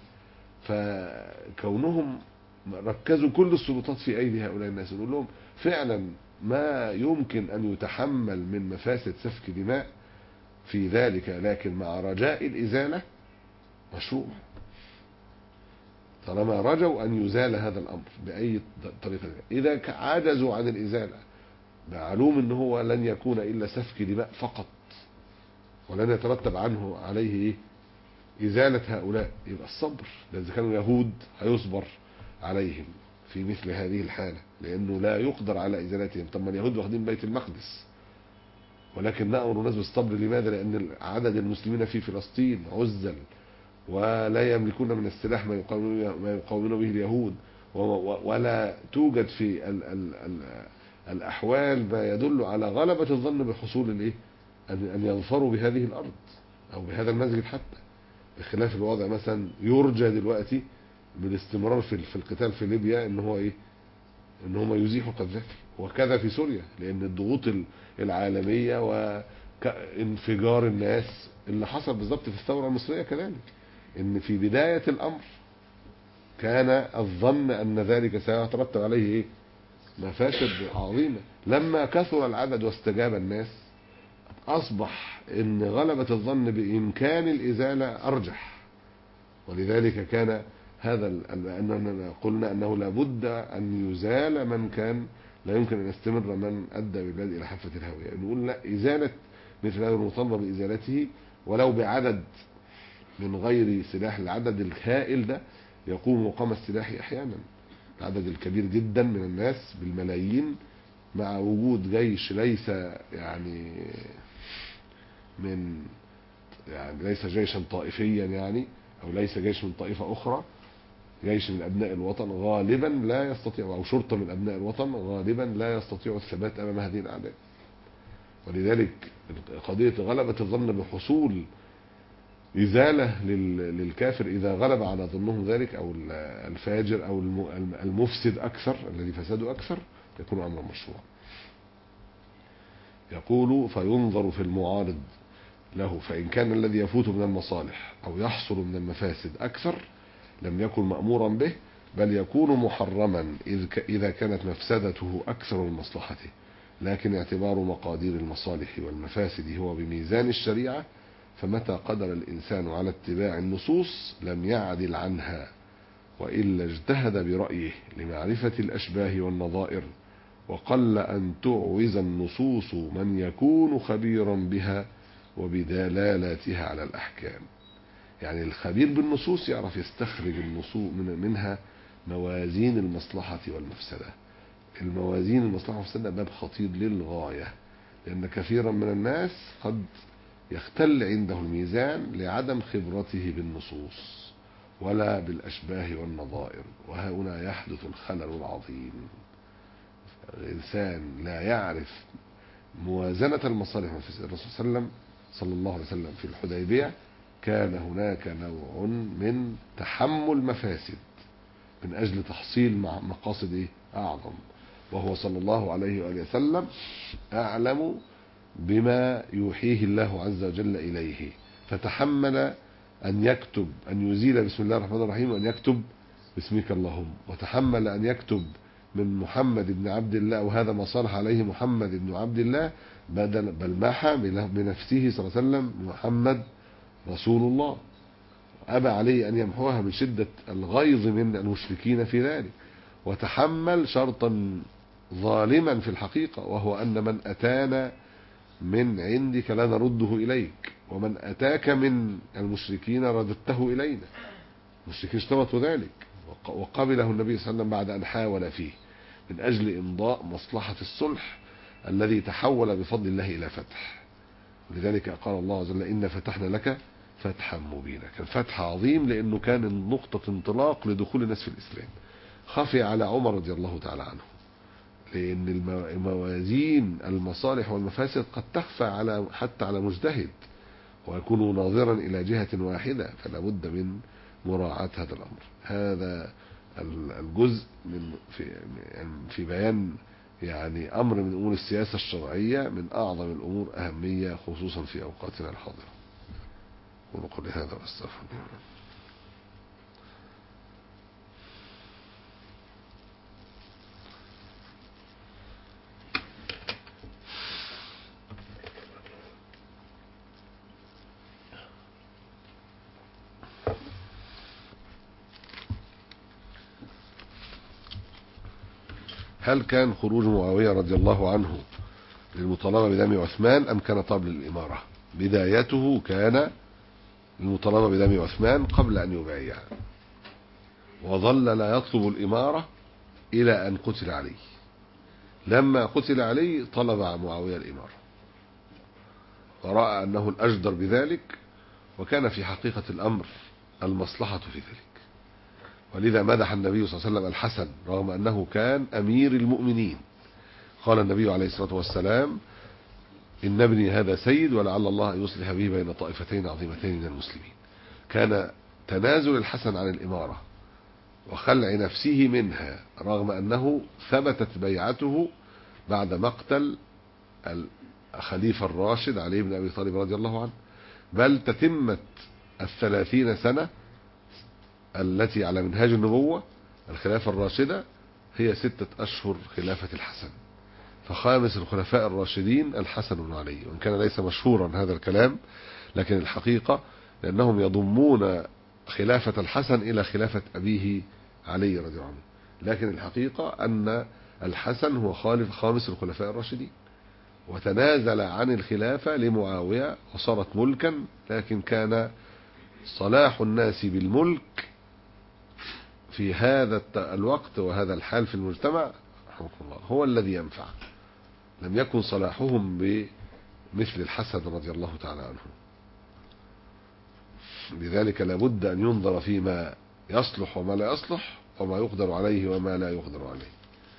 فكونهم ركزوا كل السلطات في أيدي هؤلاء الناس، نقول لهم فعلا ما يمكن أن يتحمل من مفاسد سفك دماء في ذلك، لكن مع رجاء الإزالة مشروع، طالما رجوا أن يزال هذا الأمر بأي طريقة. إذا عجزوا عن الإزالة معلوم أنه هو لن يكون إلا سفك دماء فقط، ولن يترتب عنه عليه إيه؟ إزالة هؤلاء. يبقى الصبر، إذا كانوا يهود هيصبر عليهم في مثل هذه الحالة، لأنه لا يقدر على إزالتهم. طب ما اليهود واخدين بيت المقدس، ولكن نأمر الناس بالصبر. لماذا؟ لأن عدد المسلمين في فلسطين عزل، ولا يملكون من السلاح ما يقاومون به اليهود، ولا توجد في ال ال ال الأحوال ما يدل على غلبة الظن بحصول الإيه؟ أن يظفروا بهذه الأرض أو بهذا المسجد حتى، بخلاف الوضع مثلا يرجى دلوقتي بالاستمرار في في القتال في ليبيا ان هو ايه؟ ان هم يزيحوا القذافي، وكذا في سوريا، لان الضغوط العالميه وانفجار الناس اللي حصل بالضبط في الثوره المصريه كذلك، ان في بدايه الامر كان الظن ان ذلك سيترتب عليه ايه؟ مفاسد عظيمه. لما كثر العدد واستجاب الناس اصبح ان غلبة الظن بامكان الازالة ارجح، ولذلك كان هذا اننا قلنا انه لابد ان يزال من كان لا يمكن ان يستمر، من ادى بالبلاد الى حافة الهاوية. نقول لا، ازالة مثل هذا المطالبة بازالته ولو بعدد من غير سلاح. العدد الهائل ده يقوم مقام السلاح احيانا، العدد الكبير جدا من الناس بالملايين مع وجود جيش ليس يعني من يعني ليس جيشا طائفيا يعني، او ليس جيش من طائفة اخرى، جيش من ابناء الوطن غالبا لا يستطيع، او شرطة من ابناء الوطن غالبا لا يستطيع الثبات امام هذه الاعداء. ولذلك قضية غلبة الظن بحصول إزالة للكافر إذا غلب على ظنهم ذلك، أو الفاجر أو المفسد أكثر الذي فساده أكثر، يكون أمر مشروع. يقول فينظر في المعارض له، فإن كان الذي يفوت من المصالح أو يحصل من المفاسد أكثر لم يكن مأمورا به، بل يكون محرما إذا كانت مفسدته أكثر من مصلحته. لكن اعتبار مقادير المصالح والمفاسد هو بميزان الشريعة، فمتى قدر الإنسان على اتباع النصوص لم يعدل عنها، وإلا اجتهد برأيه لمعرفة الأشباه والنظائر، وقل أن تعوز النصوص من يكون خبيرا بها وبدلالاتها على الأحكام. يعني الخبير بالنصوص يعرف يستخرج النصوص من منها موازين المصلحة والمفسدة. الموازين المصلحة والمفسدة باب خطير للغاية، لأن كثيرا من الناس قد يختل عنده الميزان لعدم خبرته بالنصوص ولا بالأشباه والنظائر، وهنا يحدث الخلل العظيم. الإنسان لا يعرف موازنة المصالح والمفاسد. الرسول صلى الله عليه وسلم صلى الله عليه وسلم في الحديبية كان هناك نوع من تحمل مفاسد من أجل تحصيل مقاصد إيه؟ أعظم، وهو صلى الله عليه وآله وسلم أعلم بما يوحيه الله عز وجل إليه، فتحمل أن يكتب أن يزيل بسم الله الرحمن الرحيم وأن يكتب باسمك اللهم، وتحمل أن يكتب من محمد بن عبد الله وهذا ما صالح عليه محمد بن عبد الله بدل بل محى بنفسه صلى الله عليه وسلم محمد رسول الله، أبى عليه أن يمحوها من شدة الغيظ من المشركين في ذلك. وتحمل شرطا ظالما في الحقيقة، وهو أن من أتانا من عندك لا نرده إليك، ومن أتاك من المشركين رددته إلينا. المشركين اشترطوا ذلك وقبله النبي صلى الله عليه وسلم بعد أن حاول فيه من أجل إمضاء مصلحة الصلح الذي تحول بفضل الله إلى فتح. لذلك قال الله عز وجل إن فتحنا لك فتحا مبينا. كان فتح عظيم لأنه كان نقطة انطلاق لدخول الناس في الإسلام. خفي على عمر رضي الله تعالى عنه، لأن الموازين المصالح والمفاسد قد تخفى على حتى على مجتهد ويكون ناظرا إلى جهة واحدة، فلا بد من مراعاة هذا الأمر. هذا الجزء من في في بيان يعني أمر من أمور السياسة الشرعية من أعظم الأمور أهمية خصوصا في أوقاتنا الحاضرة. ونقول هذا واستغفر الله. هل كان خروج معاوية رضي الله عنه للمطالبة بدم عثمان أم كان طلب للإمارة؟ بدايته كان المطالبة بدم عثمان قبل أن يبايع، وظل لا يطلب الإمارة إلى أن قتل علي. لما قتل علي طلب معاوية الإمارة ورأى أنه الأجدر بذلك، وكان في حقيقة الأمر المصلحة في ذلك. ولذا مدح النبي صلى الله عليه وسلم الحسن رغم أنه كان أمير المؤمنين. قال النبي عليه الصلاة والسلام إن ابني هذا سيد ولعل الله يصلح به بين طائفتين عظيمتين من المسلمين. كان تنازل الحسن عن الإمارة وخلع نفسه منها رغم أنه ثبتت بيعته بعد مقتل الخليفة الراشد علي بن أبي طالب رضي الله عنه، بل تتمت الثلاثين سنة التي على منهاج النبوة الخلافة الراشدة هي ستة أشهر خلافة الحسن، فخامس الخلفاء الراشدين الحسن بن علي. وإن كان ليس مشهورا هذا الكلام، لكن الحقيقة لأنهم يضمون خلافة الحسن إلى خلافة أبيه علي رضي الله عنه، لكن الحقيقة أن الحسن هو خالف خامس الخلفاء الراشدين، وتنازل عن الخلافة لمعاوية وصارت ملكا. لكن كان صلاح الناس بالملك في هذا الوقت وهذا الحال في المجتمع رحمه الله هو الذي ينفع، لم يكن صلاحهم بمثل الحسن رضي الله تعالى عنه. لذلك لابد أن ينظر فيما يصلح وما لا يصلح، وما يقدر عليه وما لا يقدر عليه.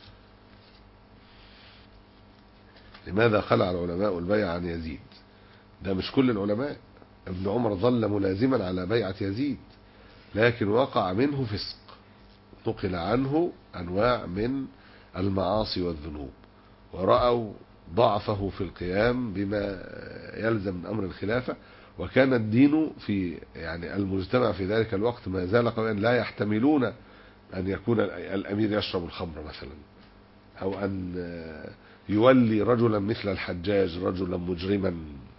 لماذا خلع العلماء البيع عن يزيد؟ ده مش كل العلماء. ابن عمر ظل ملازما على بيعة يزيد، لكن وقع منه فسق، نقل عنه أنواع من المعاصي والذنوب، ورأوا ضعفه في القيام بما يلزم من أمر الخلافة. وكان الدين في يعني المجتمع في ذلك الوقت ما زال قويا، لا يحتملون أن يكون الأمير يشرب الخمر مثلا، أو أن يولي رجلا مثل الحجاج رجلا مجرما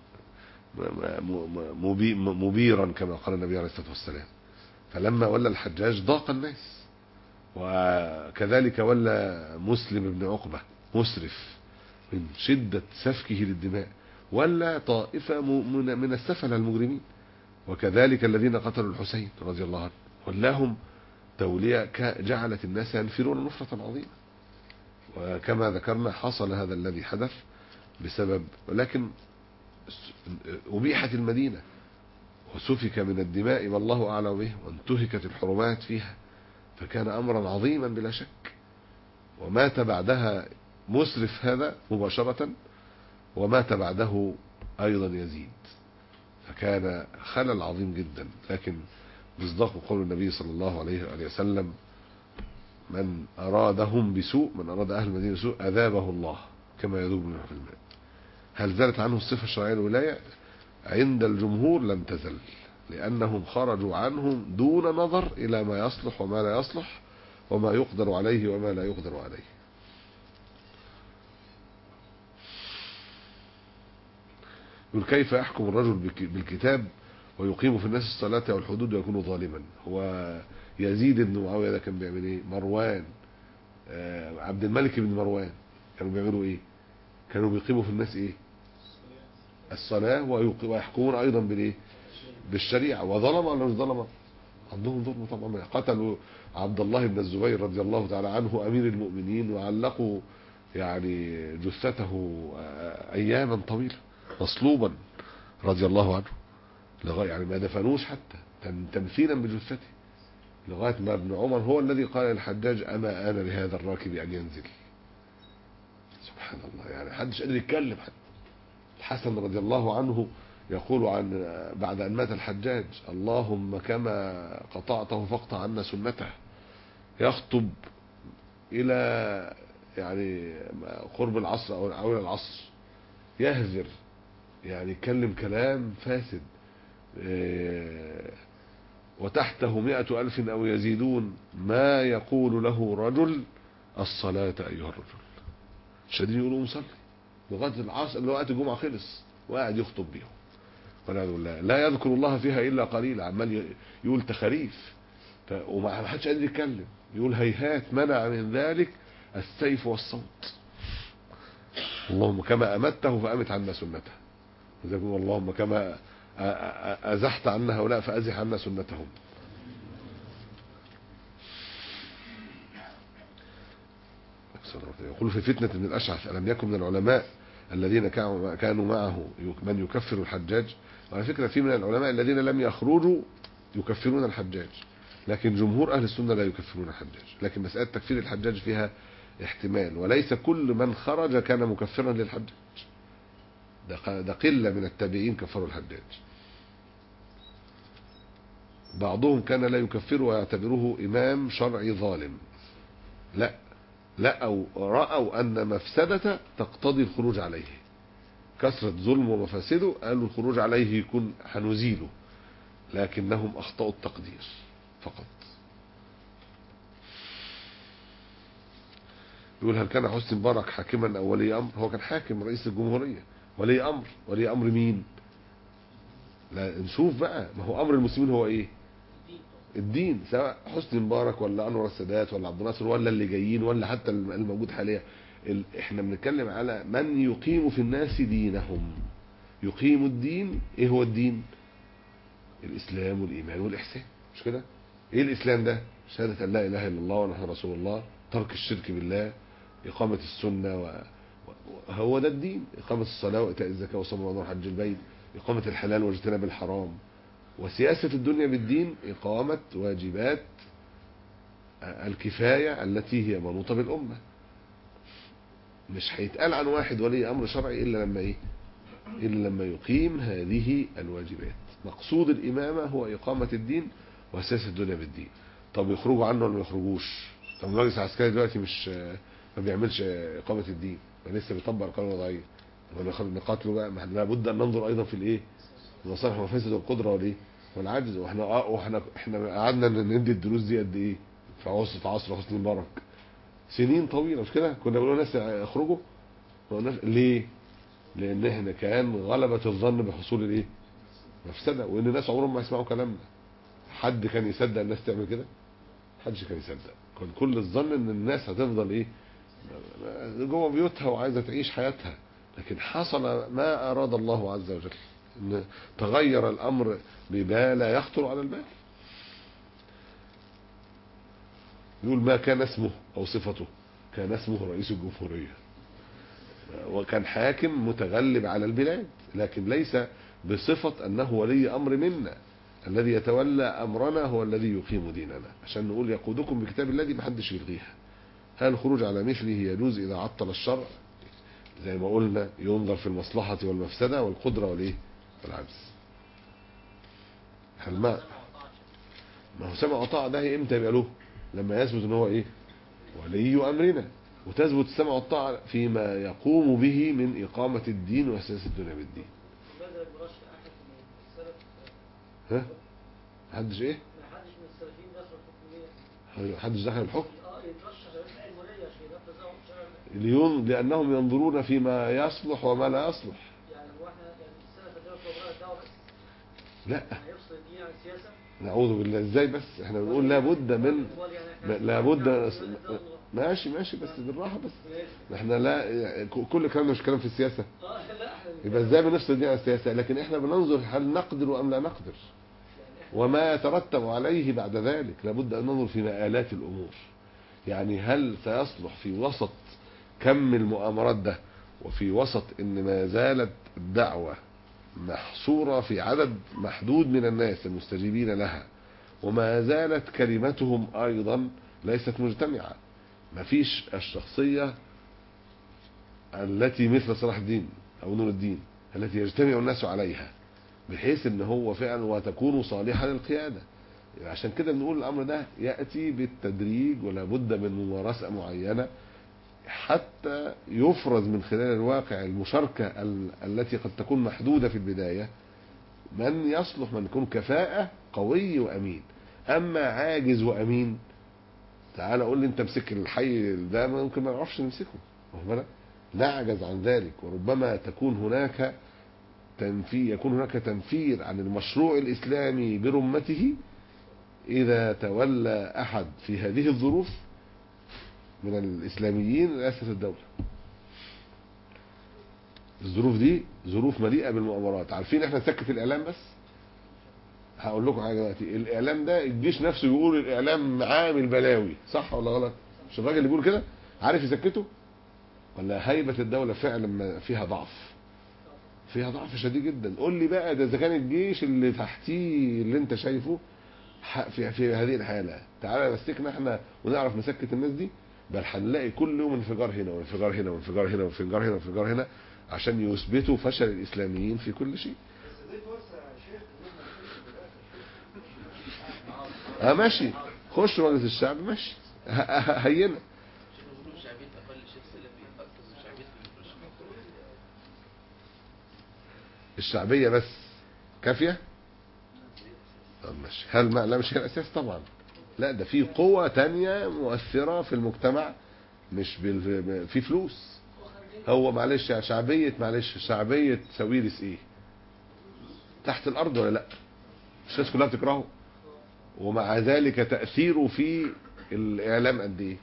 مبيرا كما قال النبي عليه الصلاة والسلام. فلما ولى الحجاج ضاق الناس، وكذلك ولى مسلم بن عقبة مسرف من شدة سفكه للدماء، ولا طائفة من السفل المجرمين. وكذلك الذين قتلوا الحسين رضي الله عنه ولاهم تولية جعلت الناس ينفرون نفرة عظيمة. وكما ذكرنا حصل هذا الذي حدث بسبب، ولكن أبيحت المدينة وسفك من الدماء والله أعلم به، وانتهكت الحرمات فيها، فكان أمرا عظيما بلا شك. ومات بعدها مسرف هذا مباشرة، ومات بعده أيضا يزيد، فكان خلل عظيم جدا. لكن مصداق قول النبي صلى الله عليه وآله وسلم من أرادهم بسوء، من أراد أهل المدينة بسوء أذابه الله كما يذوب منه في الماء. هل زالت عنه الصفة الشرعية الولاية؟ عند الجمهور لم تزل، لأنهم خرجوا عنهم دون نظر إلى ما يصلح وما لا يصلح، وما يقدر عليه وما لا يقدر عليه. يقول كيف يحكم الرجل بالكتاب ويقيم في الناس الصلاة والحدود ويكون ظالما؟ هو يزيد بن معاوية ده كان بيعمل ايه؟ مروان آه عبد الملك بن مروان كانوا بيعملوا ايه؟ كانوا بيقيموا في الناس ايه؟ الصلاة ويحكمون ايضا بالايه؟ بالشريعة. وظلم ولا مش ظلم؟ عندهم ظلم طبعا. قتلوا عبد الله بن الزبير رضي الله تعالى عنه امير المؤمنين، وعلقوا يعني جثته اياما طويلة مصلوبا رضي الله عنه، لغاية يعني ما دفنوش حتى تمثيلا بجثته، لغاية ما ابن عمر هو الذي قال للحجاج أما آن لهذا الراكب أن ينزل. سبحان الله، يعني محدش قادر يتكلم حتى. الحسن رضي الله عنه يقول عن بعد أن مات الحجاج اللهم كما قطعته فاقطع عنا سنته. يخطب إلى يعني قرب العصر أو أول العصر، يهذر يعني يتكلم كلام فاسد، وتحته مئة ألف أو يزيدون، ما يقول له رجل الصلاة أيها الرجل. شديد يقولوا مصلي لغاية العصر اللي وقت الجمعة خلص وقاعد يخطب بيهم والعياذ بالله، لا يذكر الله فيها إلا قليلا، عمال يقول تخاريف وما حدش قادر يتكلم. يقول هيهات منع من ذلك السيف والصوت. اللهم كما أمته فأمت عنا سنته. اللهم كما أزحت عنا هؤلاء فأزح عنا سنتهم. يقول في فتنة من الأشعث ألم يكن من العلماء الذين كانوا معه من يكفر الحجاج؟ وعلى فكرة في من العلماء الذين لم يخرجوا يكفرون الحجاج، لكن جمهور أهل السنة لا يكفرون الحجاج. لكن مسألة تكفير الحجاج فيها احتمال، وليس كل من خرج كان مكفرا للحجاج. ده قلة من التابعين كفروا الحجاج. بعضهم كان لا يكفره ويعتبره إمام شرعي ظالم. لا لا أو رأوا أن مفسدة تقتضي الخروج عليه، كثرة ظلم ومفاسده، قالوا الخروج عليه يكون هنزيله، لكنهم أخطأوا التقدير فقط. يقول هل كان حسني مبارك حاكما أو ولي أمر؟ هو كان حاكم رئيس الجمهورية. ولي أمر، ولي أمر مين؟ لا نشوف بقى، ما هو أمر المسلمين هو إيه؟ الدين، سواء حسني مبارك ولا أنور السادات ولا عبد الناصر ولا اللي جايين ولا حتى الموجود حاليا. احنا بنتكلم على من يقيم في الناس دينهم. يقيم الدين. ايه هو الدين؟ الإسلام والإيمان والإحسان، مش كده؟ ايه الإسلام ده؟ شهادة أن لا إله إلا الله وأن محمد رسول الله، ترك الشرك بالله، إقامة السنة و... هو ده الدين. إقامة الصلاة وإيتاء الزكاة وصوم رمضان وحج البيت، إقامة الحلال واجتناب الحرام. وسياسة الدنيا بالدين إقامة واجبات الكفاية التي هي منوطة بالأمة. مش هيتقال عن واحد ولي أمر شرعي إلا لما إيه؟ إلا لما يقيم هذه الواجبات. مقصود الإمامة هو إقامة الدين وسياسة الدنيا بالدين. طب يخرجوا عنه ولا ما يخرجوش؟ طب المجلس العسكري دلوقتي مش ما بيعملش إقامة الدين، ما لسه بيطبق القانون الوضعي، نقاتله بقى. ما لابد أن ننظر أيضا في الإيه؟ المصالح والمفاسد والقدرة والإيه؟ والعجز. واحنا واحنا احنا قعدنا ندي الدروس دي قد ايه في وسط عصر حسني مبارك؟ سنين طويله، مش كده؟ كنا بنقول للناس اخرجوا، ليه؟ لان احنا كان غلبة الظن بحصول الايه؟ مفسده، وان الناس عمرهم ما يسمعوا كلامنا. حد كان يصدق الناس تعمل كده؟ محدش كان يصدق. كان كل الظن ان الناس هتفضل ايه؟ جوه بيوتها وعايزه تعيش حياتها. لكن حصل ما اراد الله عز وجل، ان تغير الامر بما لا يخطر على البال. يقول ما كان اسمه او صفته، كان اسمه رئيس الجمهورية، وكان حاكم متغلب على البلاد، لكن ليس بصفة انه ولي امر منا. الذي يتولى امرنا هو الذي يقيم ديننا، عشان نقول يقودكم بكتاب الله دي محدش يلغيها. هل الخروج على مثله يجوز اذا عطل الشرع؟ زي ما قلنا ينظر في المصلحة والمفسدة والقدرة والايه؟ والعجز. هل ما ما هو سمع وطاعة ده امتى يبقى له؟ لما يثبت ان هو ايه؟ ولي امرنا. وتثبت السمع والطاعة فيما يقوم به من اقامة الدين واساس الدنيا بالدين. ها؟ محدش ايه؟ محدش من السلفيين دخل الحكومية. محدش دخل الحكم؟ اه يترشح رئيس الجمهورية عشان ينفذ لهم شرع. ليون لانهم ينظرون فيما يصلح وما لا يصلح. يعني هو احنا يعني السنة فاتت وبرا الدعوة بس. لا هيفصل الدين عن السياسة. نعوذ بالله، ازاي بس؟ احنا بنقول لابد من لابد ماشي ماشي بس بالراحه بس. احنا لا كل كلامنا مش كلام في السياسه، يبقى ازاي بنفصل دي عن السياسه؟ لكن احنا بننظر هل نقدر ام لا نقدر وما يترتب عليه بعد ذلك. لابد ان ننظر في مآلات الامور، يعني هل سيصلح في وسط كم المؤامرات ده وفي وسط ان ما زالت الدعوه محصورة في عدد محدود من الناس المستجيبين لها، وما زالت كلمتهم أيضا ليست مجتمعة. مفيش الشخصية التي مثل صلاح الدين أو نور الدين التي يجتمع الناس عليها بحيث ان هو فعلا وتكون صالحة للقيادة. عشان كده بنقول الأمر ده يأتي بالتدريج ولا بد من ممارسة معينة حتى يفرز من خلال الواقع المشاركة التي قد تكون محدودة في البداية من يصلح، من يكون كفاءة قوي وأمين. أما عاجز وأمين تعال أقول لي أنت مسك الحي ده ممكن ما نعرفش نمسكه، نعجز عن ذلك. وربما تكون هناك تنفير يكون هناك تنفير عن المشروع الإسلامي برمته إذا تولى أحد في هذه الظروف من الإسلاميين رئاسة الدولة. الظروف دي ظروف مليئة بالمؤامرات. عارفين احنا نسكت الإعلام بس؟ هقول لكم حاجة دلوقتي، الإعلام ده الجيش نفسه يقول الإعلام عامل بلاوي، صح ولا غلط؟ مش الراجل اللي بيقول كده عارف يسكته؟ ولا هيبة الدولة فعلا فيها ضعف؟ فيها ضعف شديد جدا. قول لي بقى ده إذا كان الجيش اللي تحتيه اللي انت شايفه في, في هذه الحالة، تعالى مسكنا احنا ونعرف نسكت الناس دي؟ بل هنلاقي كل يوم انفجار هنا وانفجار هنا وانفجار هنا وانفجار هنا وانفجار هنا عشان يثبتوا فشل الإسلاميين في كل شيء. اه ماشي، خش مجلس الشعب ماشي هينا. الشعبية بس كافية؟ طب ماشي، هل ما لا مش هي الأساس طبعا، لا ده في قوة تانية مؤثرة في المجتمع مش بال... في فلوس. هو معلش شعبية معلش شعبية ساويرس ايه؟ تحت الأرض ولا لا؟ الناس كلها بتكرهه ومع ذلك تأثيره في الإعلام قد ايه؟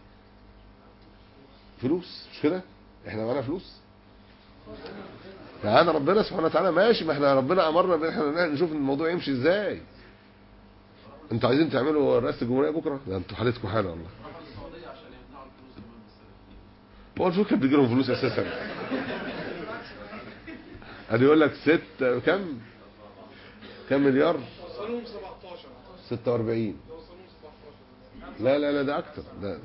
فلوس، مش كده؟ احنا معانا فلوس؟ معانا ربنا سبحانه وتعالى ماشي، ما احنا ربنا أمرنا بان احنا نشوف الموضوع يمشي ازاي. انتوا عايزين تعملوا رئاسة الجمهورية بكرة؟ ده انتوا حالتكم حالة والله. هو الفلوس كانت بيجيلهم فلوس اساسا؟ قال يقول لك ست كم كم مليار؟ ستة واربعين. لا لا لا ده اكتر ده.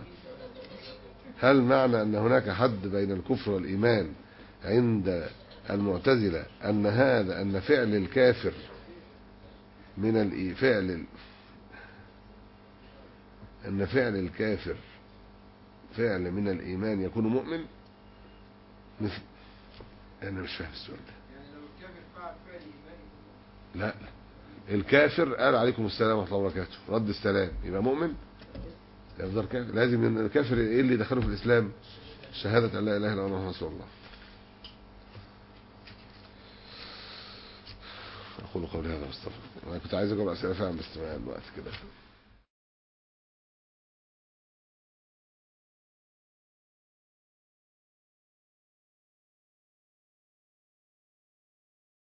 هل معنى ان هناك حد بين الكفر والايمان عند المعتزلة ان هذا ان فعل الكافر من الإي فعل ان فعل الكافر فعل من الايمان يكون مؤمن؟ مثل انا مش فاهم السؤال ده. يعني لو الكافر فعل فعل ايماني؟ لا الكافر قال عليكم السلام ورحمه الله وبركاته رد السلام يبقى مؤمن؟ يفضل كافر؟ لازم ان الكافر ايه اللي دخله في الاسلام؟ شهاده ان لا اله الا الله محمد رسول الله. اقول قولي هذا واستغفر. انا كنت عايز اجاوب اسئله فعلا بس ما الوقت كده.